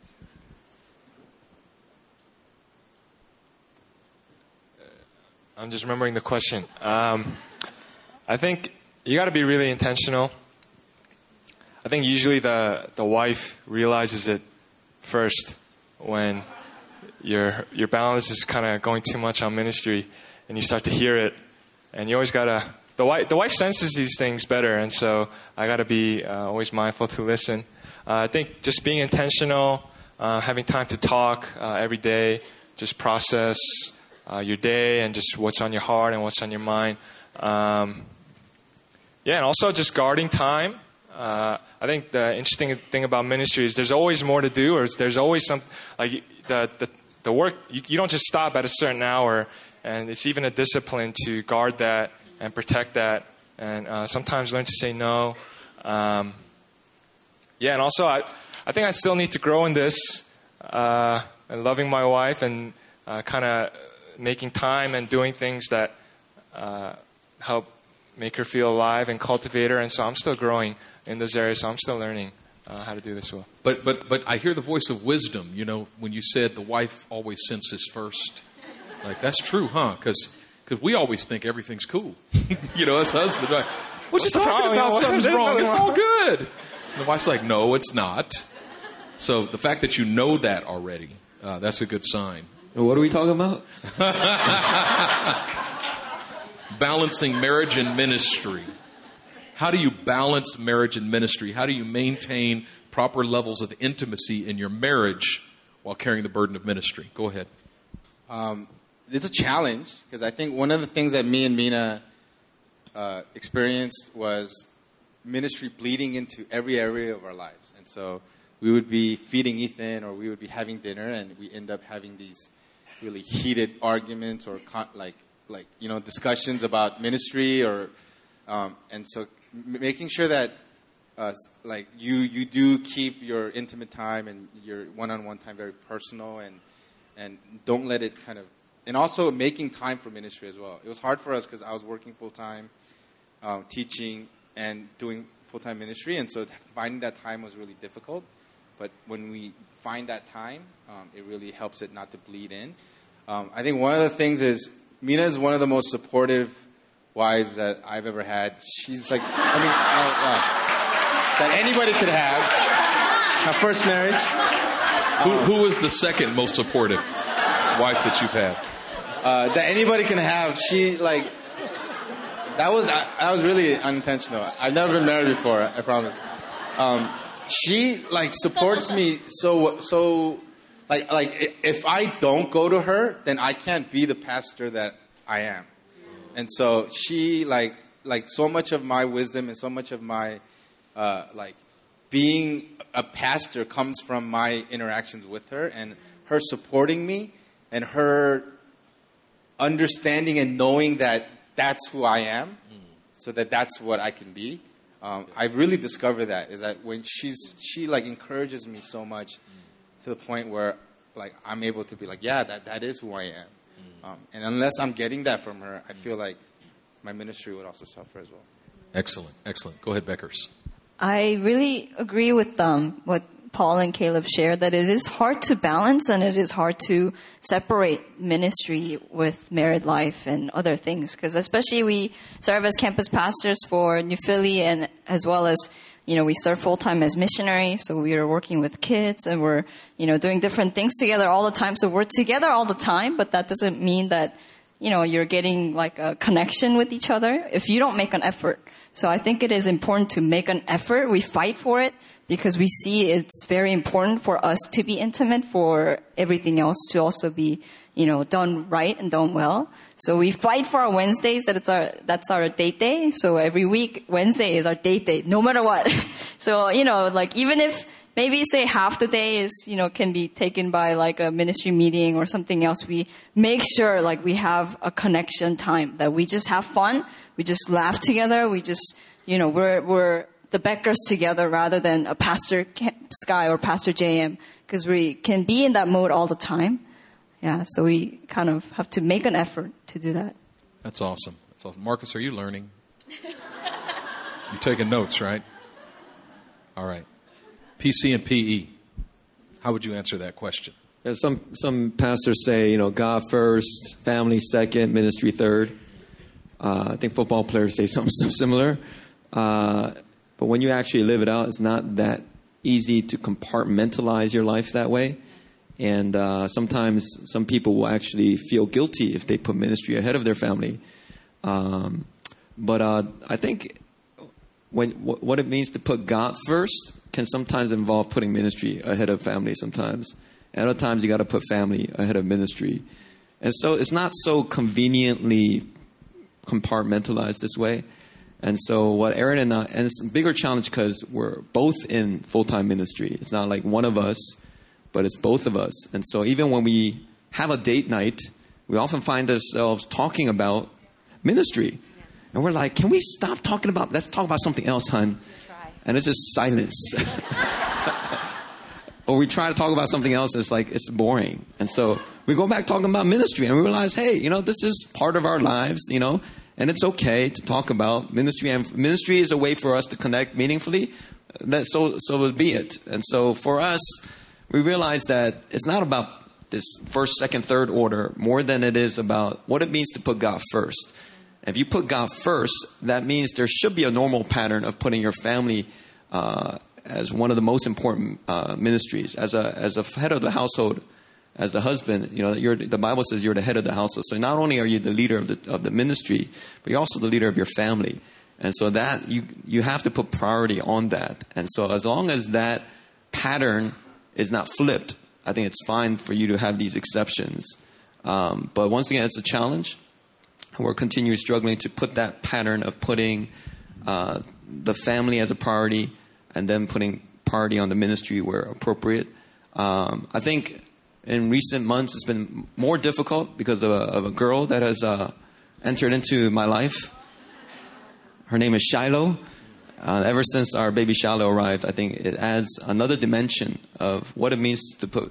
G: I'm just remembering the question. Um, I think you got to be really intentional. I think usually the, the wife realizes it first when your your balance is kind of going too much on ministry, and you start to hear it, and you always gotta. The wife, the wife senses these things better, and so I got to be uh, always mindful to listen. Uh, I think just being intentional, uh, having time to talk uh, every day, just process uh, your day and just what's on your heart and what's on your mind. Um, yeah, and also just guarding time. Uh, I think the interesting thing about ministry is there's always more to do, or there's always some like the the, the work. You, you don't just stop at a certain hour, and it's even a discipline to guard that and protect that, and uh, sometimes learn to say no. Um, yeah, and also I, I think I still need to grow in this, uh, and loving my wife and uh, kind of making time and doing things that uh, help make her feel alive and cultivate her. And so I'm still growing in this area, so I'm still learning uh, how to do this well.
B: But but but I hear the voice of wisdom. You know, when you said the wife always senses first, like that's true, huh? Because Because we always think everything's cool. You know, as husbands, like, what you talking about? Something's wrong. It's all good. And the wife's like, no, it's not. So the fact that you know that already, uh, that's a good sign.
A: What are we talking about?
B: Balancing marriage and ministry. How do you balance marriage and ministry? How do you maintain proper levels of intimacy in your marriage while carrying the burden of ministry? Go ahead.
K: Um, it's a challenge because I think one of the things that me and Mina uh, experienced was ministry bleeding into every area of our lives. And so we would be feeding Ethan or we would be having dinner and we end up having these really heated arguments or con- like, like, you know, discussions about ministry or, um, and so m- making sure that uh, like you, you do keep your intimate time and your one-on-one time very personal and, and don't let it kind of, and also making time for ministry as well. It was hard for us because I was working full-time, um, teaching and doing full-time ministry, and so finding that time was really difficult. But when we find that time, um, it really helps it not to bleed in. Um, I think one of the things is, Mina is one of the most supportive wives that I've ever had. She's like, I mean, uh, uh, that anybody could have. My first marriage.
B: Who, who is the second most supportive wife that you've had?
K: Uh, that anybody can have. She, like, that was that was really unintentional. I've never been married before, I promise. Um, she, like, supports me so, so, like, like if I don't go to her, then I can't be the pastor that I am. And so she, like, like so much of my wisdom and so much of my, uh, like, being a pastor comes from my interactions with her and her supporting me and her understanding and knowing that that's who I am, so that that's what I can be. Um, I've really discovered that is that when she's she like encourages me so much to the point where like I'm able to be like, yeah, that that is who I am. Um, and unless I'm getting that from her, I feel like my ministry would also suffer as well.
B: Excellent, excellent. Go ahead, Beckers.
H: I really agree with um, what Paul and Caleb shared, that it is hard to balance and it is hard to separate ministry with married life and other things. Because especially we serve as campus pastors for New Philly, and as well as, you know, we serve full-time as missionaries. So we are working with kids and we're, you know, doing different things together all the time. So we're together all the time, but that doesn't mean that, you know, you're getting like a connection with each other if you don't make an effort. So I think it is important to make an effort. We fight for it because we see it's very important for us to be intimate, for everything else to also be, you know, done right and done well. So we fight for our Wednesdays, that it's our, that's our date day. So every week, Wednesday is our date day, no matter what. So, you know, like even if maybe say half the day is, you know, can be taken by like a ministry meeting or something else, we make sure like we have a connection time, that we just have fun. We just laugh together. We just, you know, we're, we're the Beckers together rather than a Pastor Sky or Pastor J M, because we can be in that mode all the time. Yeah, so we kind of have to make an effort to do that.
B: That's awesome. That's awesome. Marcus, are you learning? You're taking notes, right? All right. P C and P E. How would you answer that question?
A: Yeah, some some pastors say, you know, God first, family second, ministry third. Uh, I think football players say something similar. Uh, but when you actually live it out, it's not that easy to compartmentalize your life that way. And uh, sometimes some people will actually feel guilty if they put ministry ahead of their family. Um, but uh, I think when w- what it means to put God first can sometimes involve putting ministry ahead of family sometimes. And other times you got to put family ahead of ministry. And so it's not so conveniently compartmentalized this way. And so what Aaron and I, and it's a bigger challenge because we're both in full-time ministry. It's not like one of us, but it's both of us. And so even when we have a date night, we often find ourselves talking about ministry. And we're like, can we stop talking about, let's talk about something else, hon. And it's just silence. Or we try to talk about something else and it's like, it's boring. And so we go back talking about ministry and we realize, hey, you know, this is part of our lives, you know, and it's okay to talk about ministry. And ministry is a way for us to connect meaningfully. That, so, so be it. And so for us, we realize that it's not about this first, second, third order more than it is about what it means to put God first. If you put God first, that means there should be a normal pattern of putting your family uh, as one of the most important uh, ministries. As a as a head of the household, as a husband, you know, you're, the Bible says you're the head of the household. So not only are you the leader of the of the ministry, but you're also the leader of your family. And so that you you have to put priority on that. And so as long as that pattern is not flipped. I think it's fine for you to have these exceptions. Um, but once again, it's a challenge. We're continually struggling to put that pattern of putting uh, the family as a priority and then putting priority on the ministry where appropriate. Um, I think in recent months it's been more difficult because of a, of a girl that has uh, entered into my life. Her name is Shiloh. Uh, ever since our baby Shiloh arrived, I think it adds another dimension of what it means to put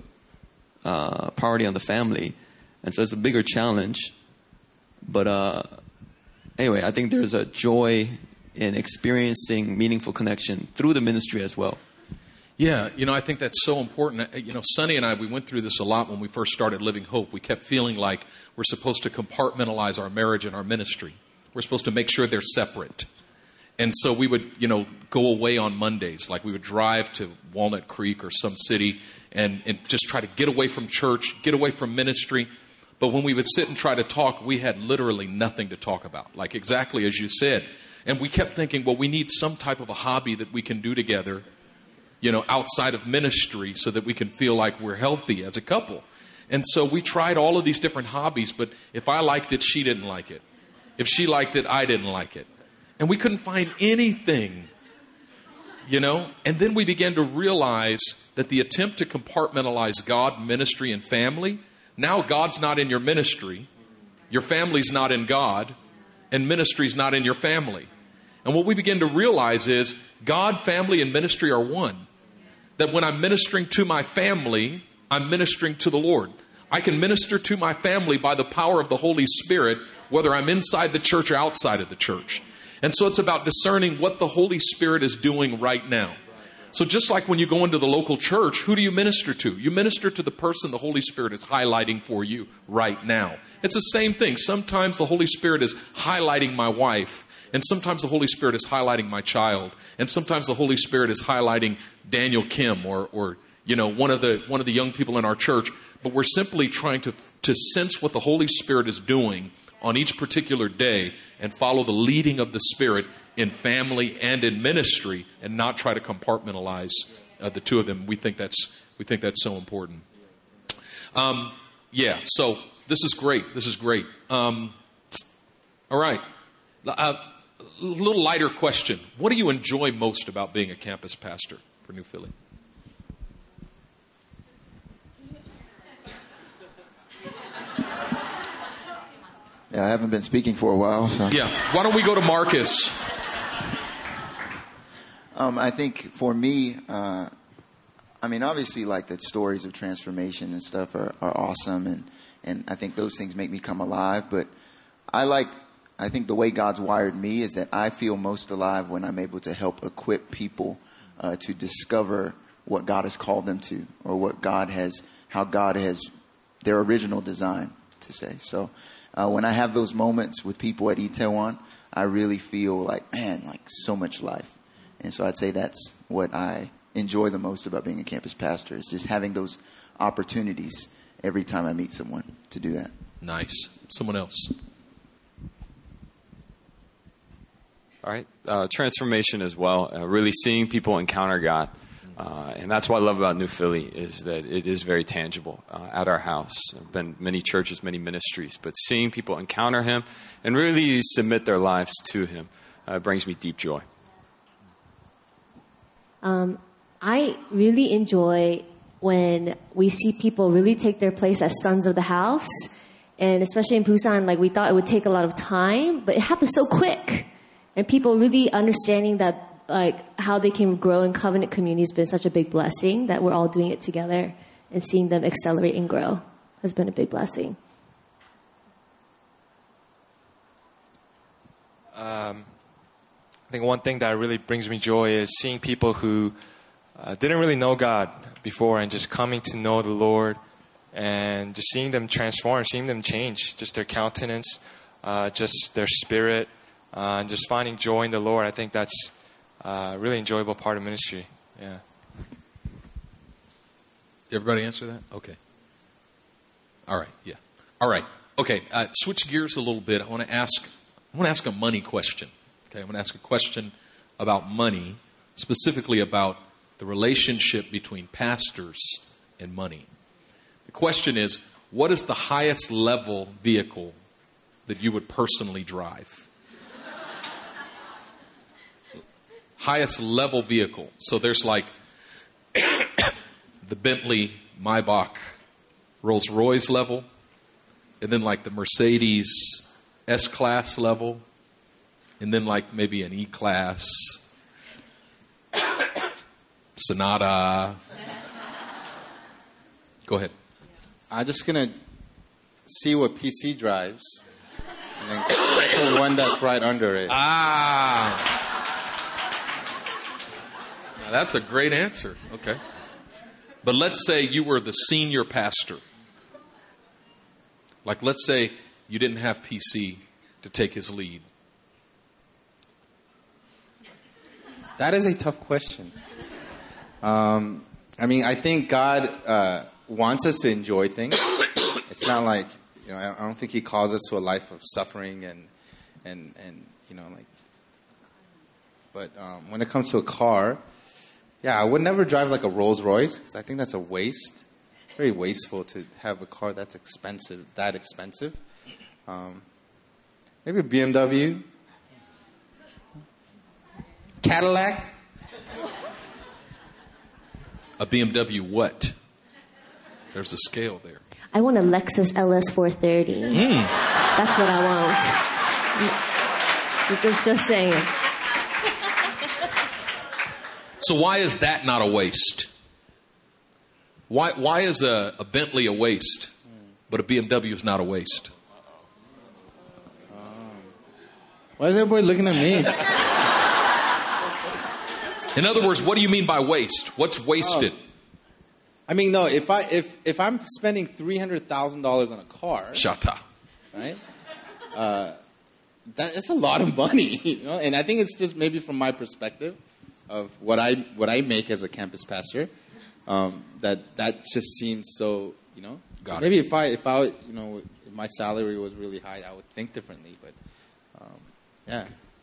A: uh, priority on the family. And so it's a bigger challenge. But uh, anyway, I think there's a joy in experiencing meaningful connection through the ministry as well.
B: Yeah, you know, I think that's so important. You know, Sonny and I, we went through this a lot when we first started Living Hope. We kept feeling like we're supposed to compartmentalize our marriage and our ministry. We're supposed to make sure they're separate. And so we would, you know, go away on Mondays. Like we would drive to Walnut Creek or some city and, and just try to get away from church, get away from ministry. But when we would sit and try to talk, we had literally nothing to talk about, like exactly as you said. And we kept thinking, well, we need some type of a hobby that we can do together, you know, outside of ministry so that we can feel like we're healthy as a couple. And so we tried all of these different hobbies, but if I liked it, she didn't like it. If she liked it, I didn't like it. And we couldn't find anything, you know. And then we began to realize that the attempt to compartmentalize God, ministry, and family, now God's not in your ministry, your family's not in God, and ministry's not in your family. And what we begin to realize is God, family, and ministry are one. That when I'm ministering to my family, I'm ministering to the Lord. I can minister to my family by the power of the Holy Spirit, whether I'm inside the church or outside of the church. And so it's about discerning what the Holy Spirit is doing right now. So just like when you go into the local church, who do you minister to? You minister to the person the Holy Spirit is highlighting for you right now. It's the same thing. Sometimes the Holy Spirit is highlighting my wife, and sometimes the Holy Spirit is highlighting my child, and sometimes the Holy Spirit is highlighting Daniel Kim or, or you know, one of the one of the young people in our church. But we're simply trying to to sense what the Holy Spirit is doing on each particular day and follow the leading of the Spirit in family and in ministry, and not try to compartmentalize uh, the two of them. We think that's we think that's so important. Um, yeah, so this is great. This is great. Um, all right, uh, a little lighter question. What do you enjoy most about being a campus pastor for New Philly?
C: Yeah, I haven't been speaking for a while. So.
B: Yeah, why don't we go to Marcus?
C: Um, I think for me, uh, I mean, obviously, like the stories of transformation and stuff are, are awesome, and, and I think those things make me come alive. But I like, I think the way God's wired me is that I feel most alive when I'm able to help equip people uh, to discover what God has called them to, or what God has, how God has, their original design to say. So uh, when I have those moments with people at Itaewon, I really feel like, man, like so much life. And so I'd say that's what I enjoy the most about being a campus pastor, is just having those opportunities every time I meet someone to do that.
B: Nice. Someone else.
J: All right. Uh, transformation as well. Uh, really seeing people encounter God. Uh, and that's what I love about New Philly, is that it is very tangible uh, at our house. There have been many churches, many ministries, but seeing people encounter Him and really submit their lives to Him uh, brings me deep joy.
E: Um, I really enjoy when we see people really take their place as sons of the house. And especially in Busan, like we thought it would take a lot of time, but it happened so quick. And people really understanding that, like, how they can grow in covenant community has been such a big blessing, that we're all doing it together, and seeing them accelerate and grow has been a big blessing.
G: Um, I think one thing that really brings me joy is seeing people who uh, didn't really know God before and just coming to know the Lord, and just seeing them transform, seeing them change, just their countenance, uh, just their spirit, uh, and just finding joy in the Lord. I think that's a really enjoyable part of ministry. Yeah.
B: Everybody answer that? Okay. All right. Yeah. All right. Okay. Uh, switch gears a little bit. I want to ask. I want to ask a money question. Okay. I want to ask a question about money, specifically about the relationship between pastors and money. The question is, what is the highest level vehicle that you would personally drive? Highest level vehicle. So there's like the Bentley Maybach Rolls Royce level, and then like the Mercedes S-Class level, and then like maybe an E-Class, Sonata. Go ahead.
K: I'm just going to see what P C drives, and then pick the one that's right under it.
B: Ah. Now that's a great answer. Okay. But let's say you were the senior pastor. Like, let's say you didn't have P C to take his lead.
K: That is a tough question. Um, I mean, I think God uh, wants us to enjoy things. It's not like, you know, I don't think He calls us to a life of suffering and, and, and you know, like. But um, when it comes to a car, yeah, I would never drive like a Rolls Royce because I think that's a waste. It's very wasteful to have a car that's expensive, that expensive. Um, maybe a B M W, Cadillac.
B: A B M W what? There's a scale there.
E: I want a Lexus L S four thirty.
B: Mm.
E: That's what I want. Just, just saying.
B: So why is that not a waste? Why why is a, a Bentley a waste, but a B M W is not a waste?
K: Why is everybody looking at me?
B: In other words, what do you mean by waste? What's wasted?
K: Oh. I mean, no. If I if if I'm spending three hundred thousand dollars on a car,
B: Shata,
K: right? Uh, that that's a lot of money, you know. And I think it's just maybe from my perspective of what I what I make as a campus pastor, um, that that just seems so, you know.
B: Got
K: maybe
B: it.
K: if I if I you know if my salary was really high, I would think differently. But um, yeah,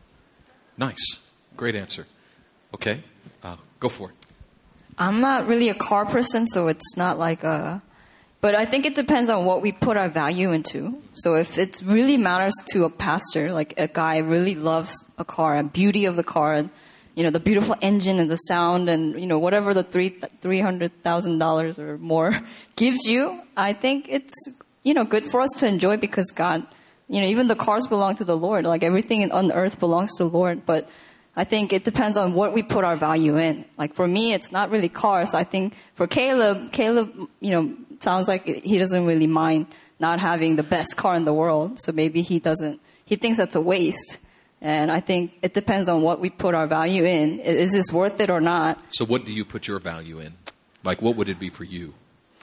B: nice, great answer. Okay, uh, go for it.
H: I'm not really a car person, so it's not like a... But I think it depends on what we put our value into. So if it really matters to a pastor, like a guy really loves a car and beauty of the car and, you know, the beautiful engine and the sound and, you know, whatever the three three hundred thousand dollars or more gives you, I think it's, you know, good for us to enjoy because God, you know, even the cars belong to the Lord. Like everything on earth belongs to the Lord, but I think it depends on what we put our value in. Like for me, it's not really cars. I think for Caleb, Caleb, you know, sounds like he doesn't really mind not having the best car in the world. So maybe he doesn't, he thinks that's a waste. And I think it depends on what we put our value in. Is this worth it or not?
B: So what do you put your value in? Like what would it be for you?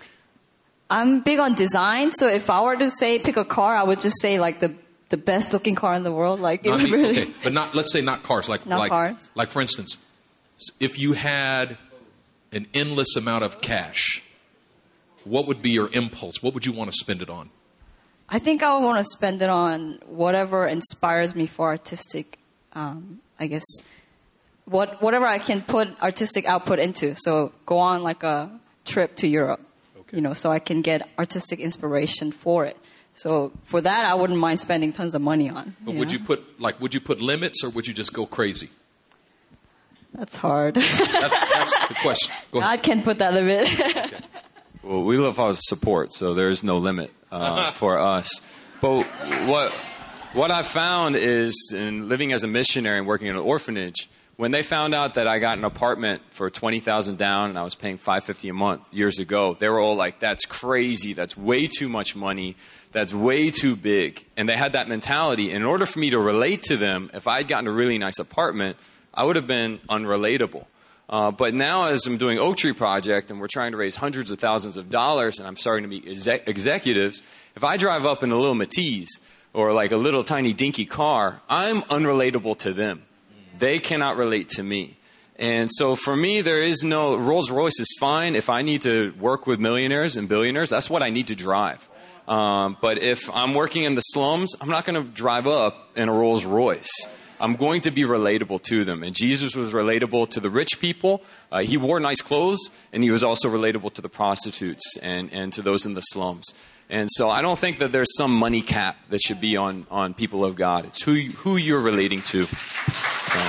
H: I'm big on design. So if I were to say pick a car, I would just say like the the best looking car in the world. Like, it
B: I mean,
H: really...
B: okay, but not, let's say not cars. Like,
H: Not
B: like,
H: cars.
B: like for instance, if you had an endless amount of cash, what would be your impulse? What would you want to spend it on?
H: I think I would want to spend it on whatever inspires me for artistic, um, I guess, what whatever I can put artistic output into. So go on like a trip to Europe, okay. You know, so I can get artistic inspiration for it. So for that, I wouldn't mind spending tons of money on.
B: But
H: you
B: would
H: know?
B: you put like would you put limits or would you just go crazy?
H: That's hard.
B: That's, that's the question. Go ahead.
H: I can't put that limit.
B: Okay.
J: Well, we love our support, so there is no limit uh, for us. But what what I found is, in living as a missionary and working in an orphanage, when they found out that I got an apartment for twenty thousand down and I was paying five fifty a month years ago, they were all like, "That's crazy. That's way too much money. That's way too big." And they had that mentality. In order for me to relate to them, if I had gotten a really nice apartment, I would have been unrelatable. Uh, but now as I'm doing Oak Tree Project and we're trying to raise hundreds of thousands of dollars and I'm starting to meet exec- executives, if I drive up in a little Matisse or like a little tiny dinky car, I'm unrelatable to them. They cannot relate to me. And so for me, there is no, Rolls Royce is fine. If I need to work with millionaires and billionaires, that's what I need to drive. Um, but if I'm working in the slums, I'm not going to drive up in a Rolls Royce. I'm going to be relatable to them. And Jesus was relatable to the rich people. Uh, he wore nice clothes, and he was also relatable to the prostitutes and, and to those in the slums. And so I don't think that there's some money cap that should be on, on people of God. It's who, you, who you're relating to. So.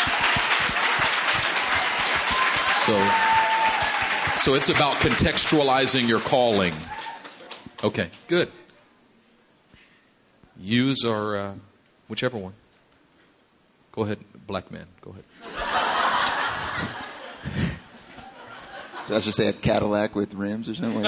B: So, so it's about contextualizing your calling. Okay, good. Use or uh, whichever one. Go ahead, black man. Go ahead.
C: So I should say a Cadillac with rims or something.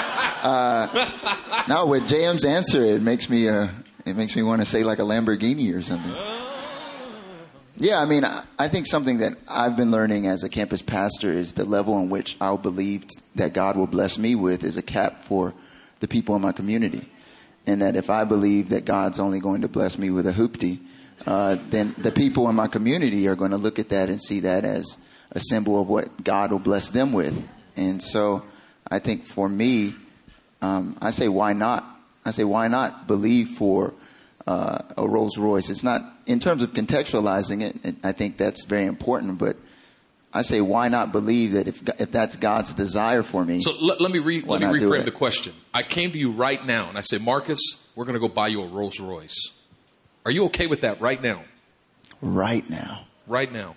C: uh, no, with J M's answer, it makes me uh, it makes me want to say like a Lamborghini or something. Yeah, I mean, I think something that I've been learning as a campus pastor is the level in which I'll believe that God will bless me with is a cap for the people in my community. And that if I believe that God's only going to bless me with a hoopty, uh, then the people in my community are going to look at that and see that as a symbol of what God will bless them with. And so I think for me, um, I say, why not? I say, why not believe for uh, a Rolls Royce? It's not, in terms of contextualizing it, it, I think that's very important, but I say, why not believe that if if that's God's desire for me?
B: So let, let me re, let me reframe the question. I came to you right now and I say, Marcus, we're going to go buy you a Rolls Royce. Are you okay with that right now?
C: Right now.
B: Right now.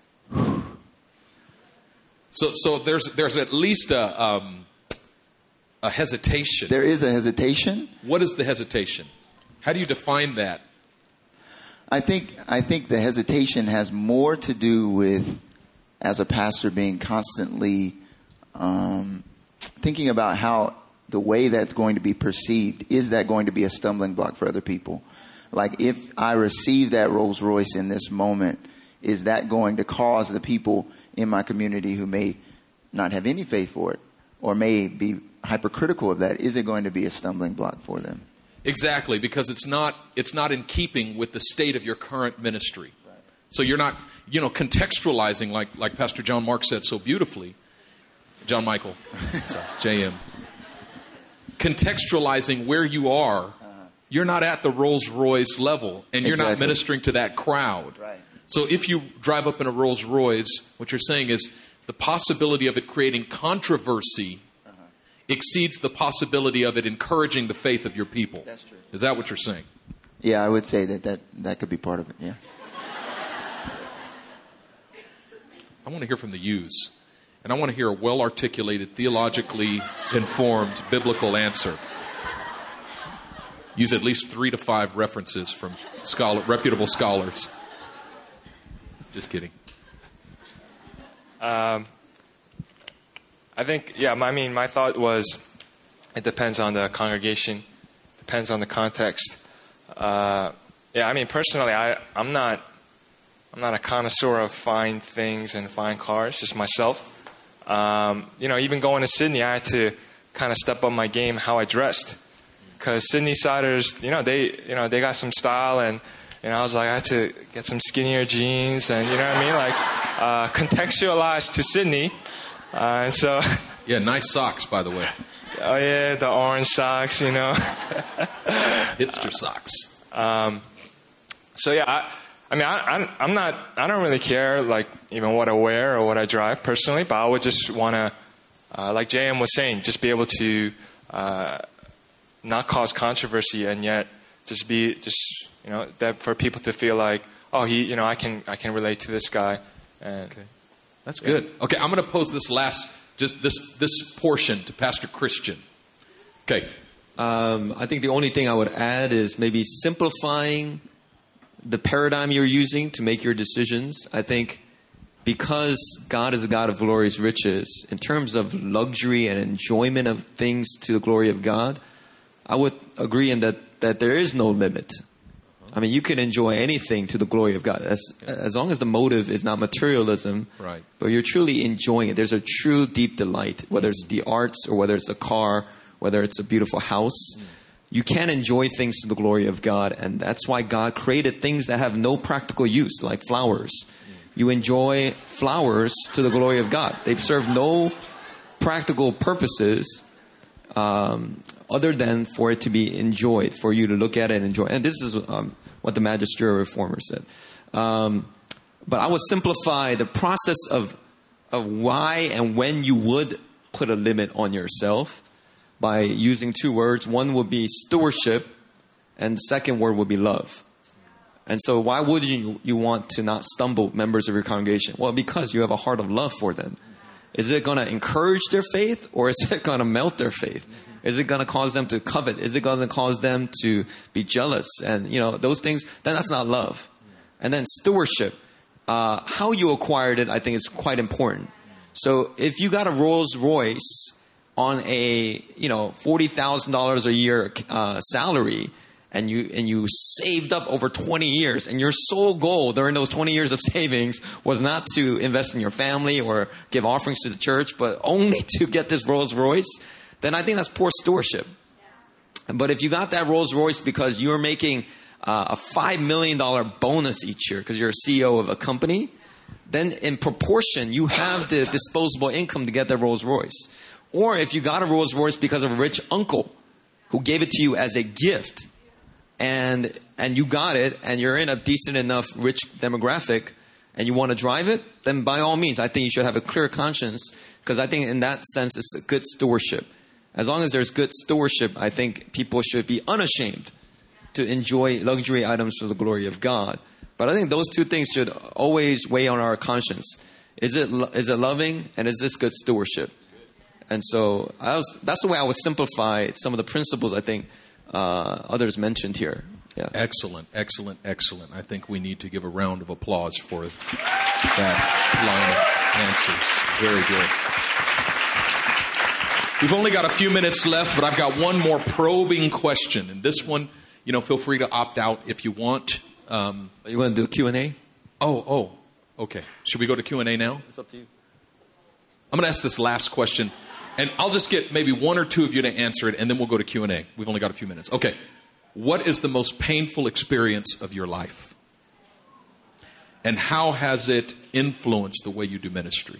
B: So so there's there's at least a um, a hesitation.
C: There is a hesitation.
B: What is the hesitation? How do you define that?
C: I think I think the hesitation has more to do with, as a pastor, being constantly um, thinking about how the way that's going to be perceived, is that going to be a stumbling block for other people? Like, if I receive that Rolls Royce in this moment, is that going to cause the people in my community who may not have any faith for it or may be hypercritical of that, is it going to be a stumbling block for them?
B: Exactly, because it's not it's not in keeping with the state of your current ministry. Right. So you're not, you know, contextualizing like like Pastor John Mark said so beautifully. John Michael, so J M. Contextualizing where you are. Uh-huh. You're not at the Rolls Royce level, and you're exactly. not ministering to that crowd.
C: Right.
B: So if you drive up in a Rolls Royce, what you're saying is the possibility of it creating controversy uh-huh. exceeds the possibility of it encouraging the faith of your people.
C: That's true.
B: Is that what you're saying?
C: Yeah, I would say that that, that could be part of it, yeah.
B: I want to hear from the yous. And I want to hear a well-articulated, theologically informed, biblical answer. Use at least three to five references from scholar, reputable scholars. Just kidding.
G: Um, I think, yeah, I mean, my thought was it depends on the congregation, depends on the context. Uh, yeah, I mean, personally, I, I'm not, I'm not a connoisseur of fine things and fine cars, just myself. Um, you know, even going to Sydney, I had to kind of step up my game how I dressed, because Sydney siders, you know, they, you know, they got some style, and you know, I was like, I had to get some skinnier jeans, and you know what I mean, like uh, contextualized to Sydney, uh, and so.
B: Yeah, nice socks, by the way.
G: Oh yeah, the orange socks, you know.
B: Hipster socks.
G: Um, so yeah. I, I mean, I, I'm not, I don't really care, like, even what I wear or what I drive personally, but I would just want to, uh, like J M was saying, just be able to uh, not cause controversy and yet just be, just, you know, that for people to feel like, oh, he, you know, I can, I can relate to this guy. And,
B: okay. That's yeah. good. Okay, I'm going to pose this last, just this, this portion to Pastor Christian. Okay.
A: Um, I think the only thing I would add is maybe simplifying the paradigm you're using to make your decisions. I think because God is a God of glorious riches, in terms of luxury and enjoyment of things to the glory of God, I would agree in that, that there is no limit. I mean, you can enjoy anything to the glory of God, as, as long as the motive is not materialism,
B: right.
A: but you're truly enjoying it. There's a true deep delight, whether it's the arts or whether it's a car, whether it's a beautiful house. Mm. You can enjoy things to the glory of God, and that's why God created things that have no practical use, like flowers. You enjoy flowers to the glory of God. They've served no practical purposes um, other than for it to be enjoyed, for you to look at it and enjoy. And this is um, what the magisterial reformer said. Um, but I would simplify the process of of why and when you would put a limit on yourself by using two words. One would be stewardship, and the second word would be love. And so why would you, you want to not stumble members of your congregation? Well, because you have a heart of love for them. Is it going to encourage their faith, or is it going to melt their faith? Is it going to cause them to covet? Is it going to cause them to be jealous? And, you know, those things, then that's not love. And then stewardship. Uh, how you acquired it, I think, is quite important. So if you got a Rolls Royce on a, you know, forty thousand dollars a year uh, salary, and you and you saved up over twenty years, and your sole goal during those twenty years of savings was not to invest in your family or give offerings to the church, but only to get this Rolls Royce, then I think that's poor stewardship. But if you got that Rolls Royce because you're making uh, a five million dollars bonus each year because you're a C E O of a company, then in proportion, you have the disposable income to get that Rolls Royce. Or if you got a Rolls Royce because of a rich uncle who gave it to you as a gift, and and you got it, and you're in a decent enough rich demographic, and you want to drive it, then by all means, I think you should have a clear conscience, because I think in that sense, it's a good stewardship. As long as there's good stewardship, I think people should be unashamed to enjoy luxury items for the glory of God. But I think those two things should always weigh on our conscience. Is it is it loving, and is this good stewardship? And so I was, that's the way I would simplify some of the principles I think uh, others mentioned here. Yeah.
B: Excellent, excellent, excellent. I think we need to give a round of applause for that line of answers. Very good. We've only got a few minutes left, but I've got one more probing question. And this one, you know, feel free to opt out if you want. Um,
A: you want to do a Q and A?
B: Oh, oh, okay. Should we go to Q and A now?
A: It's up to you.
B: I'm going to ask this last question, and I'll just get maybe one or two of you to answer it, and then we'll go to Q and A. We've only got a few minutes. Okay. What is the most painful experience of your life? And how has it influenced the way you do ministry?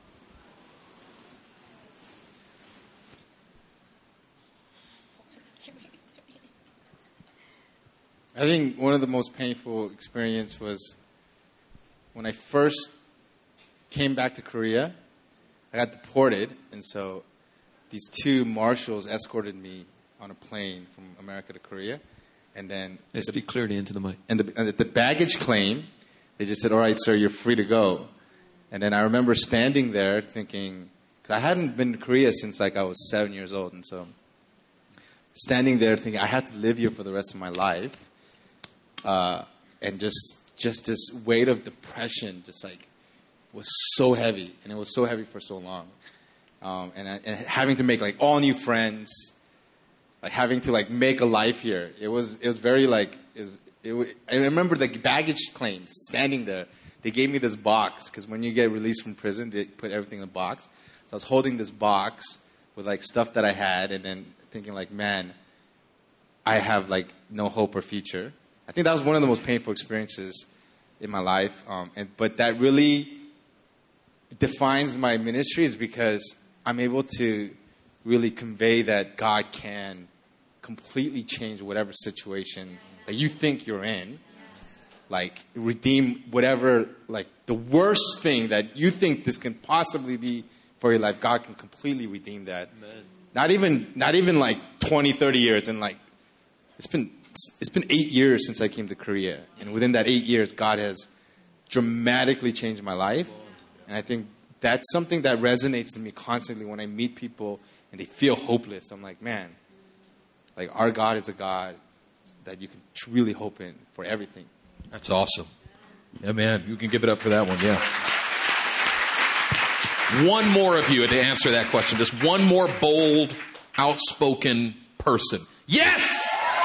K: I think one of the most painful experience was when I first came back to Korea. I got deported, and so these two marshals escorted me on a plane from America to Korea, and then
A: hey, speak clearly into the mic.
K: And the, and the baggage claim, they just said, "All right, sir, you're free to go." And then I remember standing there thinking, because I hadn't been to Korea since like I was seven years old, and so standing there thinking I have to live here for the rest of my life, uh, and just just this weight of depression, just like was so heavy, and it was so heavy for so long, um, and, I, and having to make like all new friends. Like having to like make a life here, it was it was very like it was, it was, I remember the baggage claims standing there. They gave me this box because when you get released from prison, they put everything in a box. So I was holding this box with like stuff that I had, and then thinking like, man, I have like no hope or future. I think that was one of the most painful experiences in my life. Um, and but that really defines my ministries because I'm able to really convey that God can completely change whatever situation that you think you're in, like redeem whatever, like the worst thing that you think this can possibly be for your life. God can completely redeem that. Amen. Not even, not even like twenty, thirty years. And like, it's been, it's been eight years since I came to Korea. And within that eight years, God has dramatically changed my life. And I think that's something that resonates to me constantly when I meet people and they feel hopeless. I'm like, man, like our God is a God that you can really hope in for everything.
B: That's awesome. Yeah, man, you can give it up for that one, yeah. One more of you to answer that question. Just one more bold, outspoken person. Yes!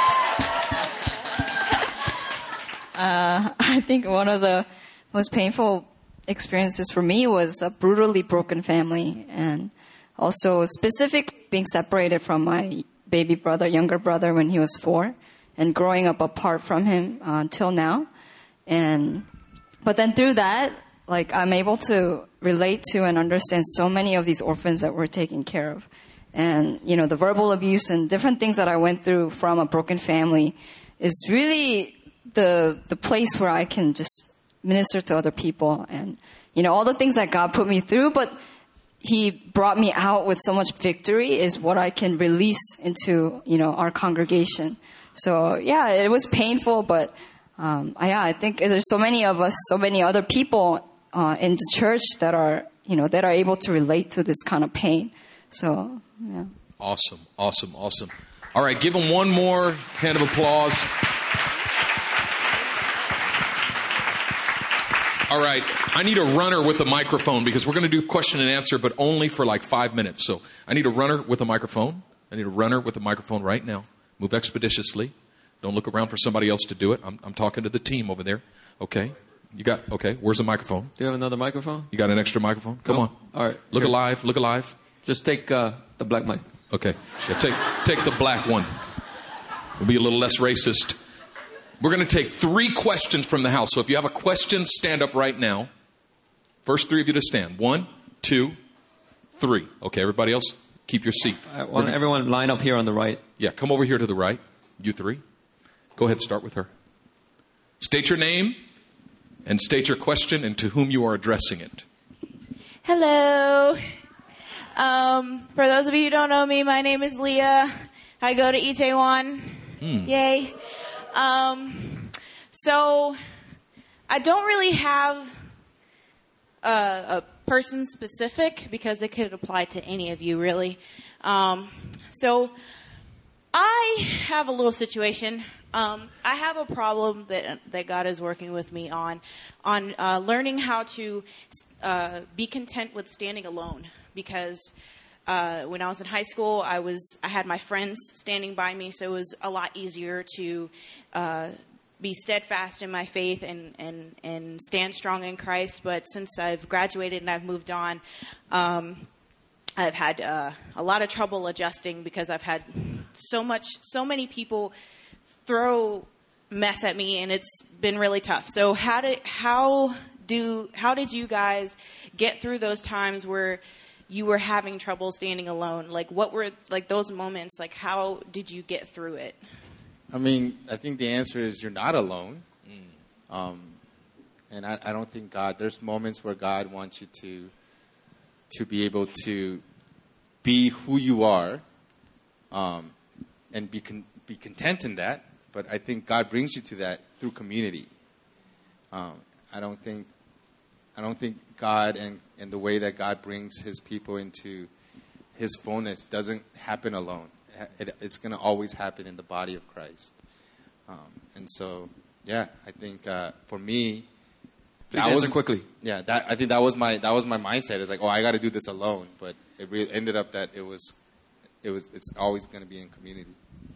H: Uh, I think one of the most painful experiences for me was a brutally broken family, and also specific being separated from my baby brother, younger brother, when he was four, and growing up apart from him uh, until now. And but then through that, like I'm able to relate to and understand so many of these orphans that we're taking care of, and you know the verbal abuse and different things that I went through from a broken family is really the the place where I can just minister to other people, and you know all the things that God put me through, but He brought me out with so much victory is what I can release into you know our congregation. So yeah, it was painful, but um, yeah, I think there's so many of us, so many other people uh, in the church that are you know that are able to relate to this kind of pain. So yeah.
B: Awesome, awesome, awesome. All right, give them one more hand of applause. All right, I need a runner with a microphone because we're going to do question and answer, but only for like five minutes. So I need a runner with a microphone. I need a runner with a microphone right now. Move expeditiously. Don't look around for somebody else to do it. I'm, I'm talking to the team over there. Okay. You got, okay, where's the microphone?
A: Do you have another microphone?
B: You got an extra microphone? Come
A: No?
B: on.
A: All right.
B: Look
A: Here.
B: alive, look alive.
A: Just take uh, the black mic.
B: Okay. Yeah, take, take the black one. We'll be a little less racist. We're going to take three questions from the house. So if you have a question, stand up right now. First three of you to stand. One, two, three. Okay, everybody else, keep your seat.
A: I want everyone line up here on the right.
B: Yeah, come over here to the right. You three. Go ahead, start with her. State your name and state your question and to whom you are addressing it.
L: Hello. Um, for those of you who don't know me, my name is Leah. I go to Itaewon.
B: Hmm.
L: Yay. Um, so I don't really have a, a person specific because it could apply to any of you, really. Um, so I have a little situation. Um, I have a problem that that God is working with me on, on uh, learning how to uh, be content with standing alone. Because uh, when I was in high school, I was I had my friends standing by me, so it was a lot easier to uh, be steadfast in my faith and, and, and stand strong in Christ. But since I've graduated and I've moved on, um, I've had uh, a lot of trouble adjusting because I've had so much, so many people throw mess at me, and it's been really tough. So how did how do how did you guys get through those times where you were having trouble standing alone? Like, what were, like, those moments? Like, how did you get through it?
K: I mean, I think the answer is you're not alone. Mm. Um, and I, I don't think God, there's moments where God wants you to to be able to be who you are um, and be con- be content in that. But I think God brings you to that through community. Um, I don't think I don't think God and, and the way that God brings his people into his fullness doesn't happen alone. It, it's going to always happen in the body of Christ. Um, and so, yeah, I think uh, for me,
A: Please
K: that
A: answer
K: was
A: quickly.
K: Yeah, that I think that was my that was my mindset. It's like, oh, I got to do this alone. But it really ended up that it was, it was, it's always going to be in community.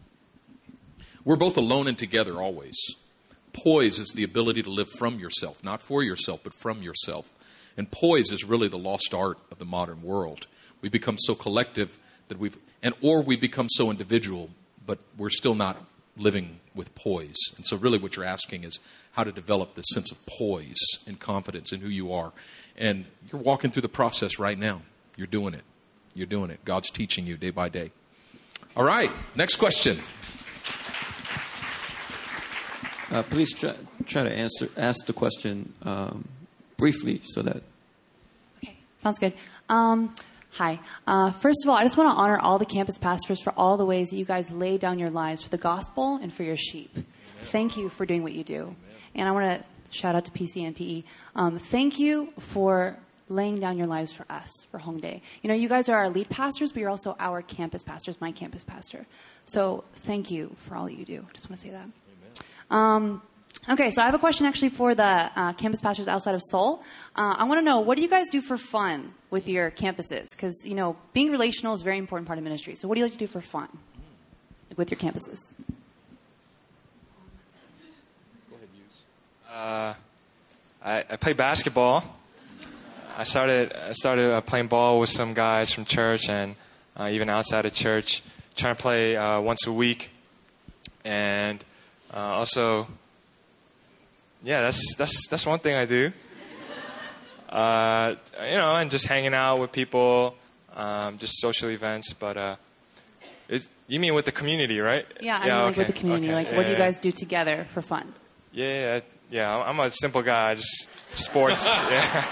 B: We're both alone and together always. Poise is the ability to live from yourself, not for yourself, but from yourself. And poise is really the lost art of the modern world. We become so collective that we've, and or we become so individual, but we're still not living with poise. And so really what you're asking is how to develop this sense of poise and confidence in who you are. And you're walking through the process right now. You're doing it. You're doing it. God's teaching you day by day. All right, next question.
A: Uh, please try, try to answer ask the question um, briefly so that.
M: Sounds good. Um, hi. Uh, first of all, I just want to honor all the campus pastors for all the ways that you guys lay down your lives for the gospel and for your sheep. Amen. Thank you for doing what you do. Amen. And I want to shout out to P C and P E. Um, thank you for laying down your lives for us, for Hongdae. You know, you guys are our lead pastors, but you're also our campus pastors, my campus pastor. So thank you for all that you do. I just want to say that. Um, okay, so I have a question actually for the uh, campus pastors outside of Seoul. Uh, I want to know, what do you guys do for fun with your campuses? Because, you know, being relational is a very important part of ministry. So what do you like to do for fun like, with your campuses?
G: Go ahead, Hughes. Uh, I, I play basketball. I started I started uh, playing ball with some guys from church and uh, even outside of church, trying to play uh, once a week. And Uh, also, yeah, that's that's that's one thing I do. Uh, you know, and just hanging out with people, um, just social events. But uh, it, you mean with the community, right?
M: Yeah, I
G: yeah,
M: mean like
G: okay.
M: with the community.
G: Okay.
M: Like,
G: yeah,
M: what do you
G: yeah.
M: guys do together for fun?
G: Yeah, Yeah, I'm a simple guy. Just sports. Yeah.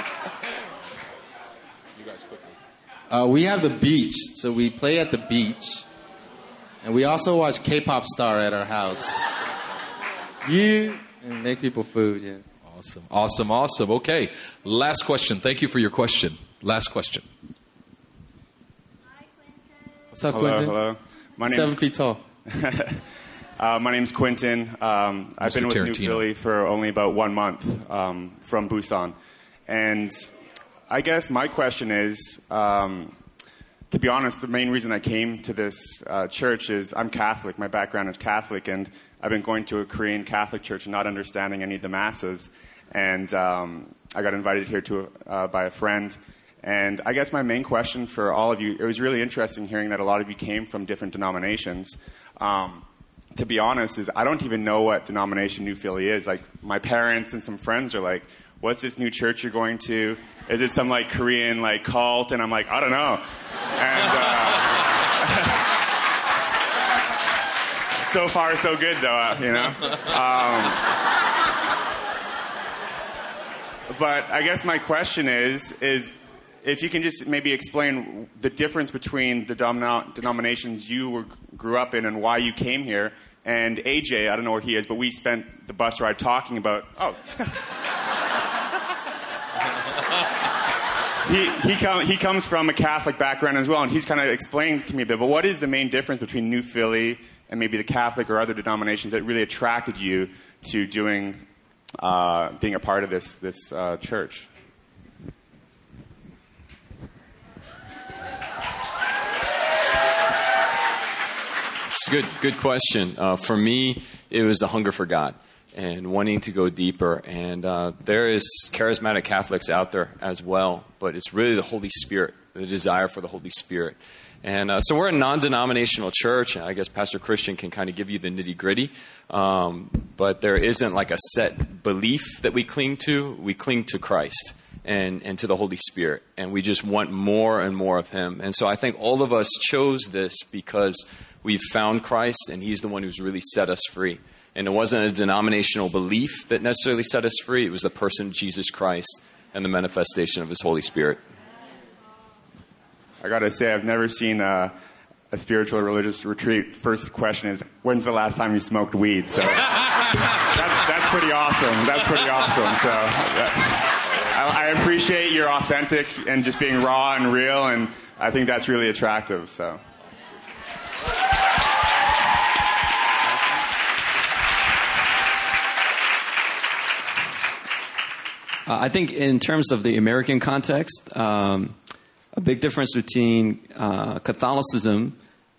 B: You guys quickly.
K: Uh, we have the beach, so we play at the beach. And we also watch K-pop Star at our house. Yeah. And make people food, yeah.
B: Awesome, awesome, awesome. Okay, last question. Thank you for your question. Last question.
K: What's up,
N: hello,
K: Quentin?
N: Hello, my name's
K: Seven feet tall.
N: uh, my name's Quentin. Um, I've
B: Mister
N: been with
B: Tarantino.
N: New Philly for only about one month um, from Busan. And I guess my question is, um, to be honest, the main reason I came to this uh, church is I'm Catholic. My background is Catholic, and I've been going to a Korean Catholic church and not understanding any of the masses. And um, I got invited here to uh, by a friend. And I guess my main question for all of you, it was really interesting hearing that a lot of you came from different denominations. Um, to be honest, is I don't even know what denomination New Philly is. Like, my parents and some friends are like, what's this new church you're going to? Is it some like Korean like cult? And I'm like, I don't know. And uh, so far so good though, uh, you know. Um, but I guess my question is is if you can just maybe explain the difference between the denom- denominations you were, grew up in and why you came here. And A J, I don't know where he is, but we spent the bus ride talking about. Oh. He he, com- he comes from a Catholic background as well, and he's kind of explained to me a bit. But what is the main difference between New Philly and maybe the Catholic or other denominations that really attracted you to doing, uh, being a part of this this uh, church?
J: It's a good, good question. Uh, for me, it was the hunger for God and wanting to go deeper. And uh, there is charismatic Catholics out there as well, but it's really the Holy Spirit, the desire for the Holy Spirit. And uh, so we're a non-denominational church, and I guess Pastor Christian can kind of give you the nitty-gritty. Um, but there isn't like a set belief that we cling to. We cling to Christ and, and to the Holy Spirit, and we just want more and more of Him. And so I think all of us chose this because we've found Christ, and He's the one who's really set us free. And it wasn't a denominational belief that necessarily set us free. It was the person of Jesus Christ and the manifestation of His Holy Spirit.
N: I got to say, I've never seen a, a spiritual religious retreat. First question is, when's the last time you smoked weed? So that's, that's pretty awesome. That's pretty awesome. So that, I, I appreciate your authentic and just being raw and real, and I think that's really attractive. So.
A: Uh, I think in terms of the American context, um, a big difference between uh, Catholicism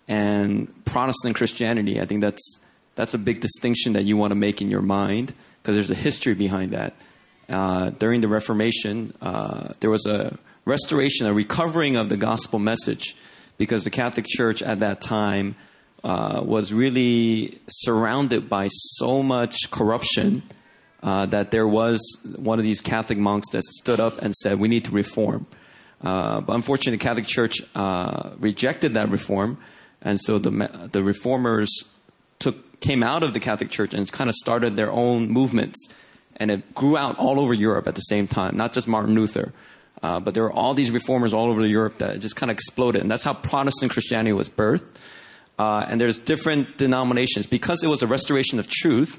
A: and Protestant Christianity, I think that's that's a big distinction that you want to make in your mind, because there's a history behind that. Uh, during the Reformation, uh, there was a restoration, a recovering of the gospel message, because the Catholic Church at that time uh, was really surrounded by so much corruption uh, that there was one of these Catholic monks that stood up and said, we need to reform. Uh, but unfortunately, the Catholic Church uh, rejected that reform, and so the the reformers took came out of the Catholic Church and kind of started their own movements, and it grew out all over Europe at the same time. Not just Martin Luther, uh, but there were all these reformers all over Europe that just kind of exploded, and that's how Protestant Christianity was birthed. Uh, and there's different denominations because it was a restoration of truth.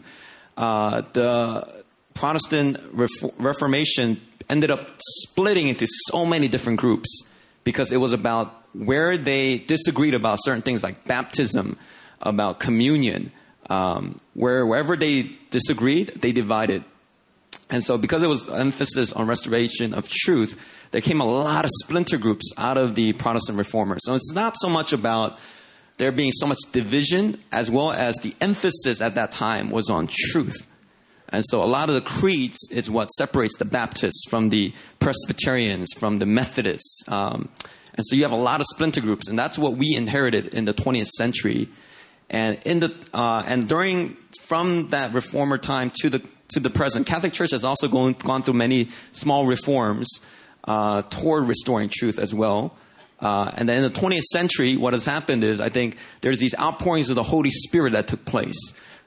A: Uh, the Protestant Ref- Reformation ended up splitting into so many different groups because it was about where they disagreed about certain things like baptism, about communion. Um, where wherever they disagreed, they divided. And so because it was emphasis on restoration of truth, there came a lot of splinter groups out of the Protestant reformers. So it's not so much about there being so much division as well as the emphasis at that time was on truth. And so a lot of the creeds is what separates the Baptists from the Presbyterians, from the Methodists. Um, and so you have a lot of splinter groups, and that's what we inherited in the twentieth century. And in the uh, and during from that reformer time to the to the present, Catholic Church has also gone gone through many small reforms uh, toward restoring truth as well. Uh, and then in the twentieth century, what has happened is I think there's these outpourings of the Holy Spirit that took place.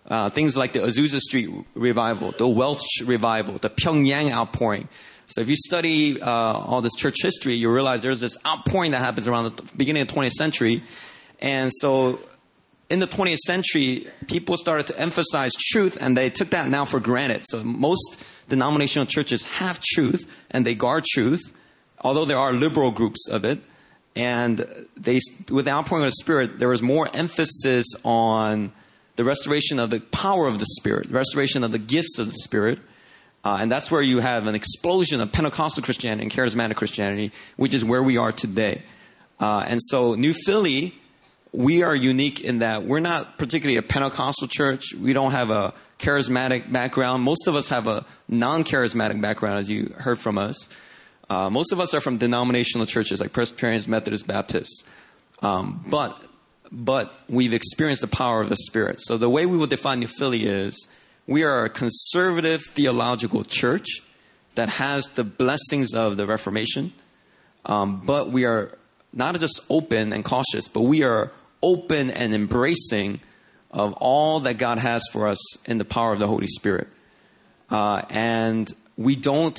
A: Uh, things like the Azusa Street revival, the Welsh revival, the Pyongyang outpouring. So if you study uh, all this church history, you realize there's this outpouring that happens around the beginning of the twentieth century. And so in the twentieth century, people started to emphasize truth, and they took that now for granted. So most denominational churches have truth, and they guard truth, although there are liberal groups of it. And they, with the outpouring of the Spirit, there was more emphasis on the restoration of the power of the Spirit, the restoration of the gifts of the Spirit. Uh, and that's where you have an explosion of Pentecostal Christianity and charismatic Christianity, which is where we are today. Uh, and so New Philly, we are unique in that we're not particularly a Pentecostal church. We don't have a charismatic background. Most of us have a non-charismatic background, as you heard from us. Uh, most of us are from denominational churches like Presbyterians, Methodists, Baptists. Um, but but we've experienced the power of the Spirit. So the way we would define New Philly is we are a conservative theological church that has the blessings of the Reformation. Um, but we are not just open and cautious, but we are open and embracing of all that God has for us in the power of the Holy Spirit. Uh, and we don't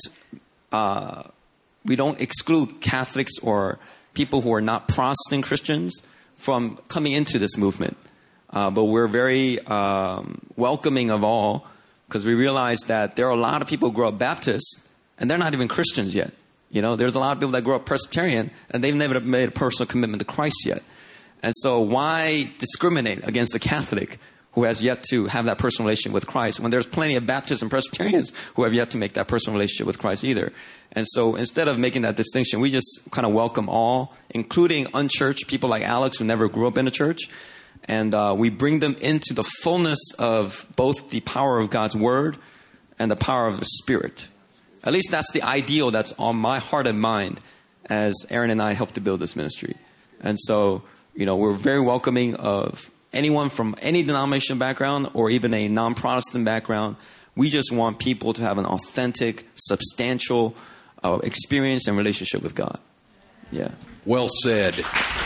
A: uh, we don't exclude Catholics or people who are not Protestant Christians from coming into this movement. Uh, but we're very um, welcoming of all, because we realize that there are a lot of people who grow up Baptist and they're not even Christians yet. You know, there's a lot of people that grow up Presbyterian and they've never made a personal commitment to Christ yet. And so why discriminate against a Catholic who has yet to have that personal relationship with Christ when there's plenty of Baptists and Presbyterians who have yet to make that personal relationship with Christ either? And so instead of making that distinction, we just kind of welcome all, including unchurched people like Alex who never grew up in a church. And uh, we bring them into the fullness of both the power of God's Word and the power of the Spirit. At least that's the ideal that's on my heart and mind as Aaron and I help to build this ministry. And so, you know, we're very welcoming of anyone from any denomination background or even a non-Protestant background. We just want people to have an authentic, substantial uh, experience and relationship with God. Yeah.
B: Well said.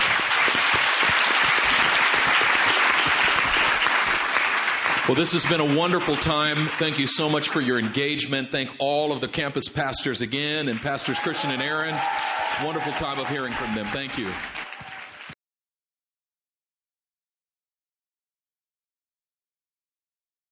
B: Well, this has been a wonderful time. Thank you so much for your engagement. Thank all of the campus pastors again, and Pastors Christian and Aaron. Wonderful time of hearing from them. Thank you.